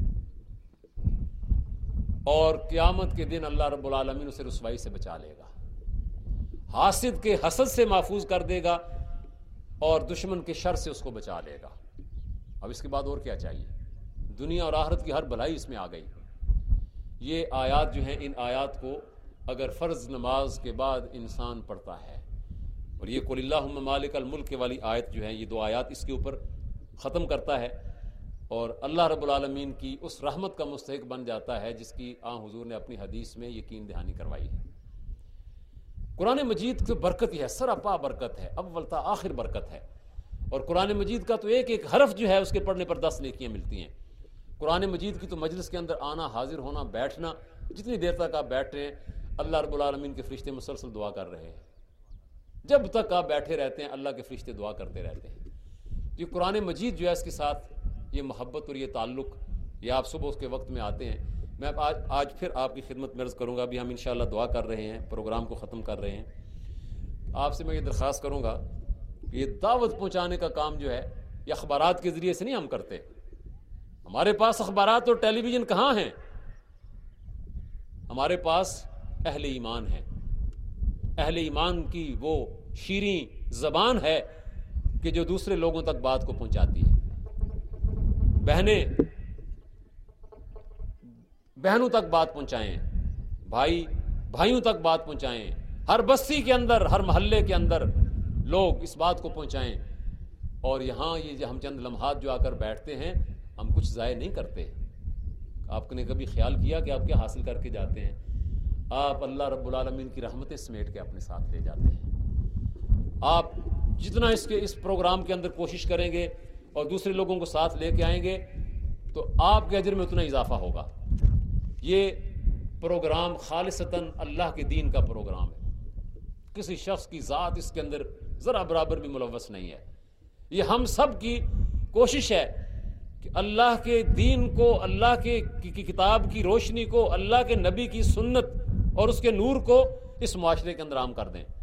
اور قیامت کے دن اللہ رب العالمین اسے رسوائی سے بچا لے گا، حاسد کے حسد سے محفوظ کر دے گا، اور دشمن کے شر سے اس کو بچا لے گا۔ اب اس کے بعد اور کیا چاہیے؟ دنیا اور آخرت کی ہر بھلائی اس میں آ گئی۔ یہ آیات جو ہیں، ان آیات کو اگر فرض نماز کے بعد انسان پڑھتا ہے، اور یہ قل اللہم مالک الملک والی آیت جو ہے، یہ دو آیات اس کے اوپر ختم کرتا ہے، اور اللہ رب العالمین کی اس رحمت کا مستحق بن جاتا ہے جس کی آن حضور نے اپنی حدیث میں یقین دہانی کروائی ہے۔ قرآن مجید کی برکت ہی ہے، سراپا برکت ہے، اول تا آخر برکت ہے۔ اور قرآن مجید کا تو ایک ایک حرف جو ہے اس کے پڑھنے پر دس نیکیاں ملتی ہیں۔ قرآن مجید کی تو مجلس کے اندر آنا، حاضر ہونا، بیٹھنا، جتنی دیر تک آپ بیٹھ رہے ہیں اللہ رب العالمین کے فرشتے مسلسل دعا کر رہے ہیں۔ جب تک آپ بیٹھے رہتے ہیں اللہ کے فرشتے دعا کرتے رہتے ہیں۔ یہ قرآن مجید جو ہے اس کے ساتھ یہ محبت اور یہ تعلق، یہ آپ صبح اس کے وقت میں آتے ہیں۔ میں آج آج پھر آپ کی خدمت میں عرض کروں گا، ابھی ہم انشاءاللہ دعا کر رہے ہیں، پروگرام کو ختم کر رہے ہیں۔ آپ سے میں یہ درخواست کروں گا کہ یہ دعوت پہنچانے کا کام جو ہے یہ اخبارات کے ذریعے سے نہیں ہم کرتے۔ ہمارے پاس اخبارات اور ٹیلی ویژن کہاں ہیں؟ ہمارے پاس اہل ایمان ہیں۔ اہل ایمان کی وہ شیریں زبان ہے کہ جو دوسرے لوگوں تک بات کو پہنچاتی ہے۔ بہنیں بہنوں تک بات پہنچائیں، بھائی بھائیوں تک بات پہنچائیں، ہر بستی کے اندر، ہر محلے کے اندر لوگ اس بات کو پہنچائیں۔ اور یہاں یہ جو ہم چند لمحات جو آ کر بیٹھتے ہیں، ہم کچھ ضائع نہیں کرتے۔ آپ نے کبھی خیال کیا کہ آپ کیا حاصل کر کے جاتے ہیں؟ آپ اللہ رب العالمین کی رحمتیں سمیٹ کے اپنے ساتھ لے جاتے ہیں۔ آپ جتنا اس کے اس پروگرام کے اندر کوشش کریں گے اور دوسرے لوگوں کو ساتھ لے کے آئیں گے تو آپ کے اجر میں اتنا اضافہ ہوگا۔ یہ پروگرام خالصتاً اللہ کے دین کا پروگرام ہے۔ کسی شخص کی ذات اس کے اندر ذرا برابر بھی ملوث نہیں ہے۔ یہ ہم سب کی کوشش ہے کہ اللہ کے دین کو، اللہ کے کی کتاب کی روشنی کو، اللہ کے نبی کی سنت اور اس کے نور کو اس معاشرے کے اندر عام کر دیں۔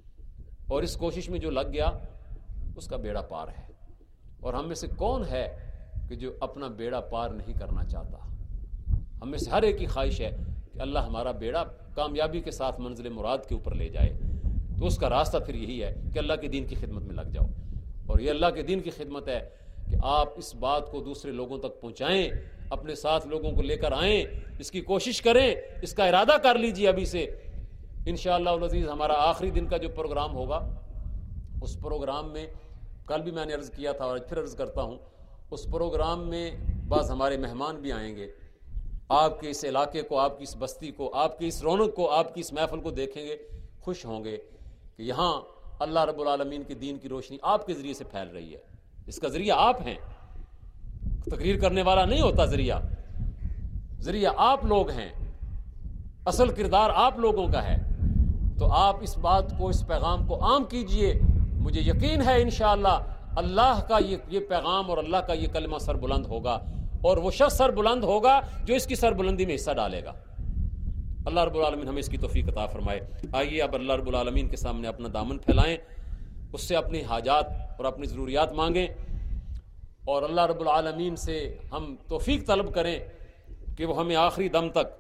اور اس کوشش میں جو لگ گیا اس کا بیڑا پار ہے۔ اور ہم میں سے کون ہے کہ جو اپنا بیڑا پار نہیں کرنا چاہتا؟ ہم میں سے ہر ایک کی خواہش ہے کہ اللہ ہمارا بیڑا کامیابی کے ساتھ منزل مراد کے اوپر لے جائے۔ تو اس کا راستہ پھر یہی ہے کہ اللہ کے دین کی خدمت میں لگ جاؤ۔ اور یہ اللہ کے دین کی خدمت ہے کہ آپ اس بات کو دوسرے لوگوں تک پہنچائیں، اپنے ساتھ لوگوں کو لے کر آئیں، اس کی کوشش کریں، اس کا ارادہ کر لیجئے ابھی سے۔ انشاءاللہ العزیز ہمارا آخری دن کا جو پروگرام ہوگا، اس پروگرام میں کل بھی میں نے عرض کیا تھا اور پھر عرض کرتا ہوں، اس پروگرام میں بعض ہمارے مہمان بھی آئیں گے۔ آپ کے اس علاقے کو، آپ کی اس بستی کو، آپ کی اس رونق کو، آپ کی اس محفل کو دیکھیں گے، خوش ہوں گے کہ یہاں اللہ رب العالمین کے دین کی روشنی آپ کے ذریعے سے پھیل رہی ہے۔ اس کا ذریعہ آپ ہیں، تقریر کرنے والا نہیں ہوتا ذریعہ، ذریعہ آپ لوگ ہیں، اصل کردار آپ لوگوں کا ہے۔ تو آپ اس بات کو، اس پیغام کو عام کیجئے۔ مجھے یقین ہے انشاءاللہ اللہ کا یہ یہ پیغام اور اللہ کا یہ کلمہ سر بلند ہوگا، اور وہ شخص سر بلند ہوگا جو اس کی سر بلندی میں حصہ ڈالے گا۔ اللہ رب العالمین ہمیں اس کی توفیق عطا فرمائے۔ آئیے اب اللہ رب العالمین کے سامنے اپنا دامن پھیلائیں، اس سے اپنی حاجات اور اپنی ضروریات مانگیں، اور اللہ رب العالمین سے ہم توفیق طلب کریں کہ وہ ہمیں آخری دم تک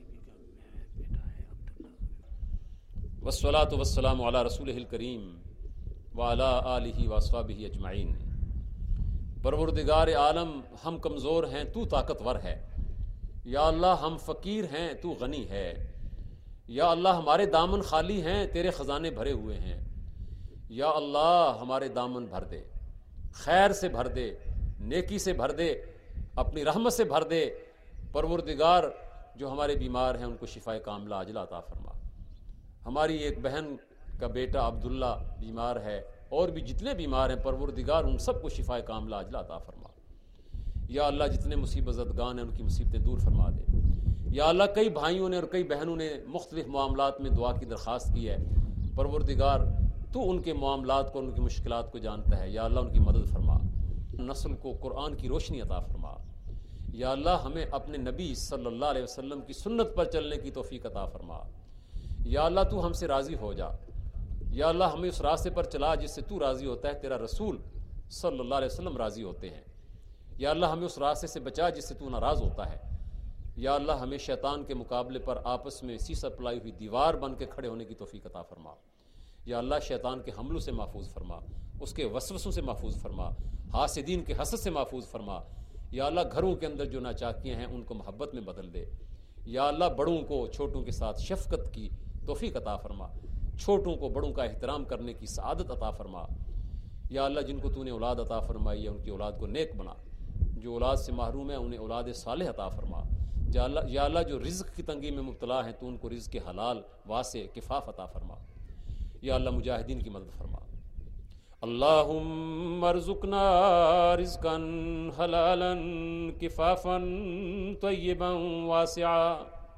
والصلاۃ والسلام علی رسولہ الکریم وعلی آلہ واصحابہ اجمعین۔ پروردگار عالم، ہم کمزور ہیں، تو طاقتور ہے۔ یا اللہ ہم فقیر ہیں، تو غنی ہے۔ یا اللہ ہمارے دامن خالی ہیں، تیرے خزانے بھرے ہوئے ہیں۔ یا اللہ ہمارے دامن بھر دے، خیر سے بھر دے، نیکی سے بھر دے، اپنی رحمت سے بھر دے۔ پروردگار جو ہمارے بیمار ہیں ان کو شفائے کاملہ عاجلہ عطا فرما۔ ہماری ایک بہن کا بیٹا عبداللہ بیمار ہے، اور بھی جتنے بیمار ہیں پروردگار ان سب کو شفائے کاملہ عاجلہ عطا فرما۔ یا اللہ جتنے مصیبت زدگان ہیں ان کی مصیبتیں دور فرما دے۔ یا اللہ کئی بھائیوں نے اور کئی بہنوں نے مختلف معاملات میں دعا کی درخواست کی ہے، پروردگار تو ان کے معاملات کو، ان کی مشکلات کو جانتا ہے۔ یا اللہ ان کی مدد فرما، نسل کو قرآن کی روشنی عطا فرما۔ یا اللہ ہمیں اپنے نبی صلی اللہ علیہ وسلم کی سنت پر چلنے کی توفیق عطا فرما۔ یا اللہ تو ہم سے راضی ہو جا۔ یا اللہ ہمیں اس راستے پر چلا جس سے تو راضی ہوتا ہے، تیرا رسول صلی اللہ علیہ وسلم راضی ہوتے ہیں۔ یا اللہ ہمیں اس راستے سے بچا جس سے تو ناراض ہوتا ہے۔ یا اللہ ہمیں شیطان کے مقابلے پر آپس میں سیسا پلائی ہوئی دیوار بن کے کھڑے ہونے کی توفیق عطا فرما۔ یا اللہ شیطان کے حملوں سے محفوظ فرما، اس کے وسوسوں سے محفوظ فرما، حاسدین کے حسد سے محفوظ فرما۔ یا اللہ گھروں کے اندر جو ناچاکیاں ہیں ان کو محبت میں بدل دے۔ یا اللہ بڑوں کو چھوٹوں کے ساتھ شفقت کی توفیق عطا فرما، چھوٹوں کو بڑوں کا احترام کرنے کی سعادت عطا فرما۔ یا اللہ جن کو تو نے اولاد عطا فرمائی ہے ان کی اولاد کو نیک بنا، جو اولاد سے محروم ہیں انہیں اولاد صالح عطا فرما۔ یا اللہ یا اللہ جو رزق کی تنگی میں مبتلا ہیں تو ان کو رزق حلال واسع کفاف عطا فرما۔ یا اللہ مجاہدین کی مدد فرما۔ اللہم ارزقنا رزقا حلالا کفافا طیبا واسعا،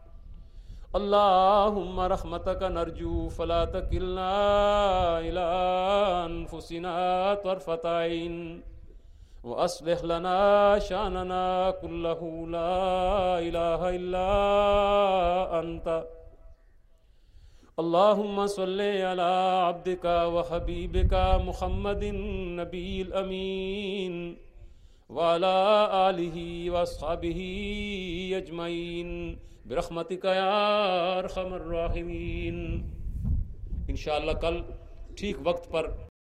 اللہم رحمتک نرجو فلا تکلنا الی انفسنا طرفۃ عین واصلح لنا شاننا کلہ لا الہ الا انت۔ اللہم صلی علی عبدک وحبیبک محمد النبی الامین وعلی آلہ واصحابہ اجمعین برحمتک یا ارحم الراحمین۔ انشاءاللہ کل ٹھیک وقت پر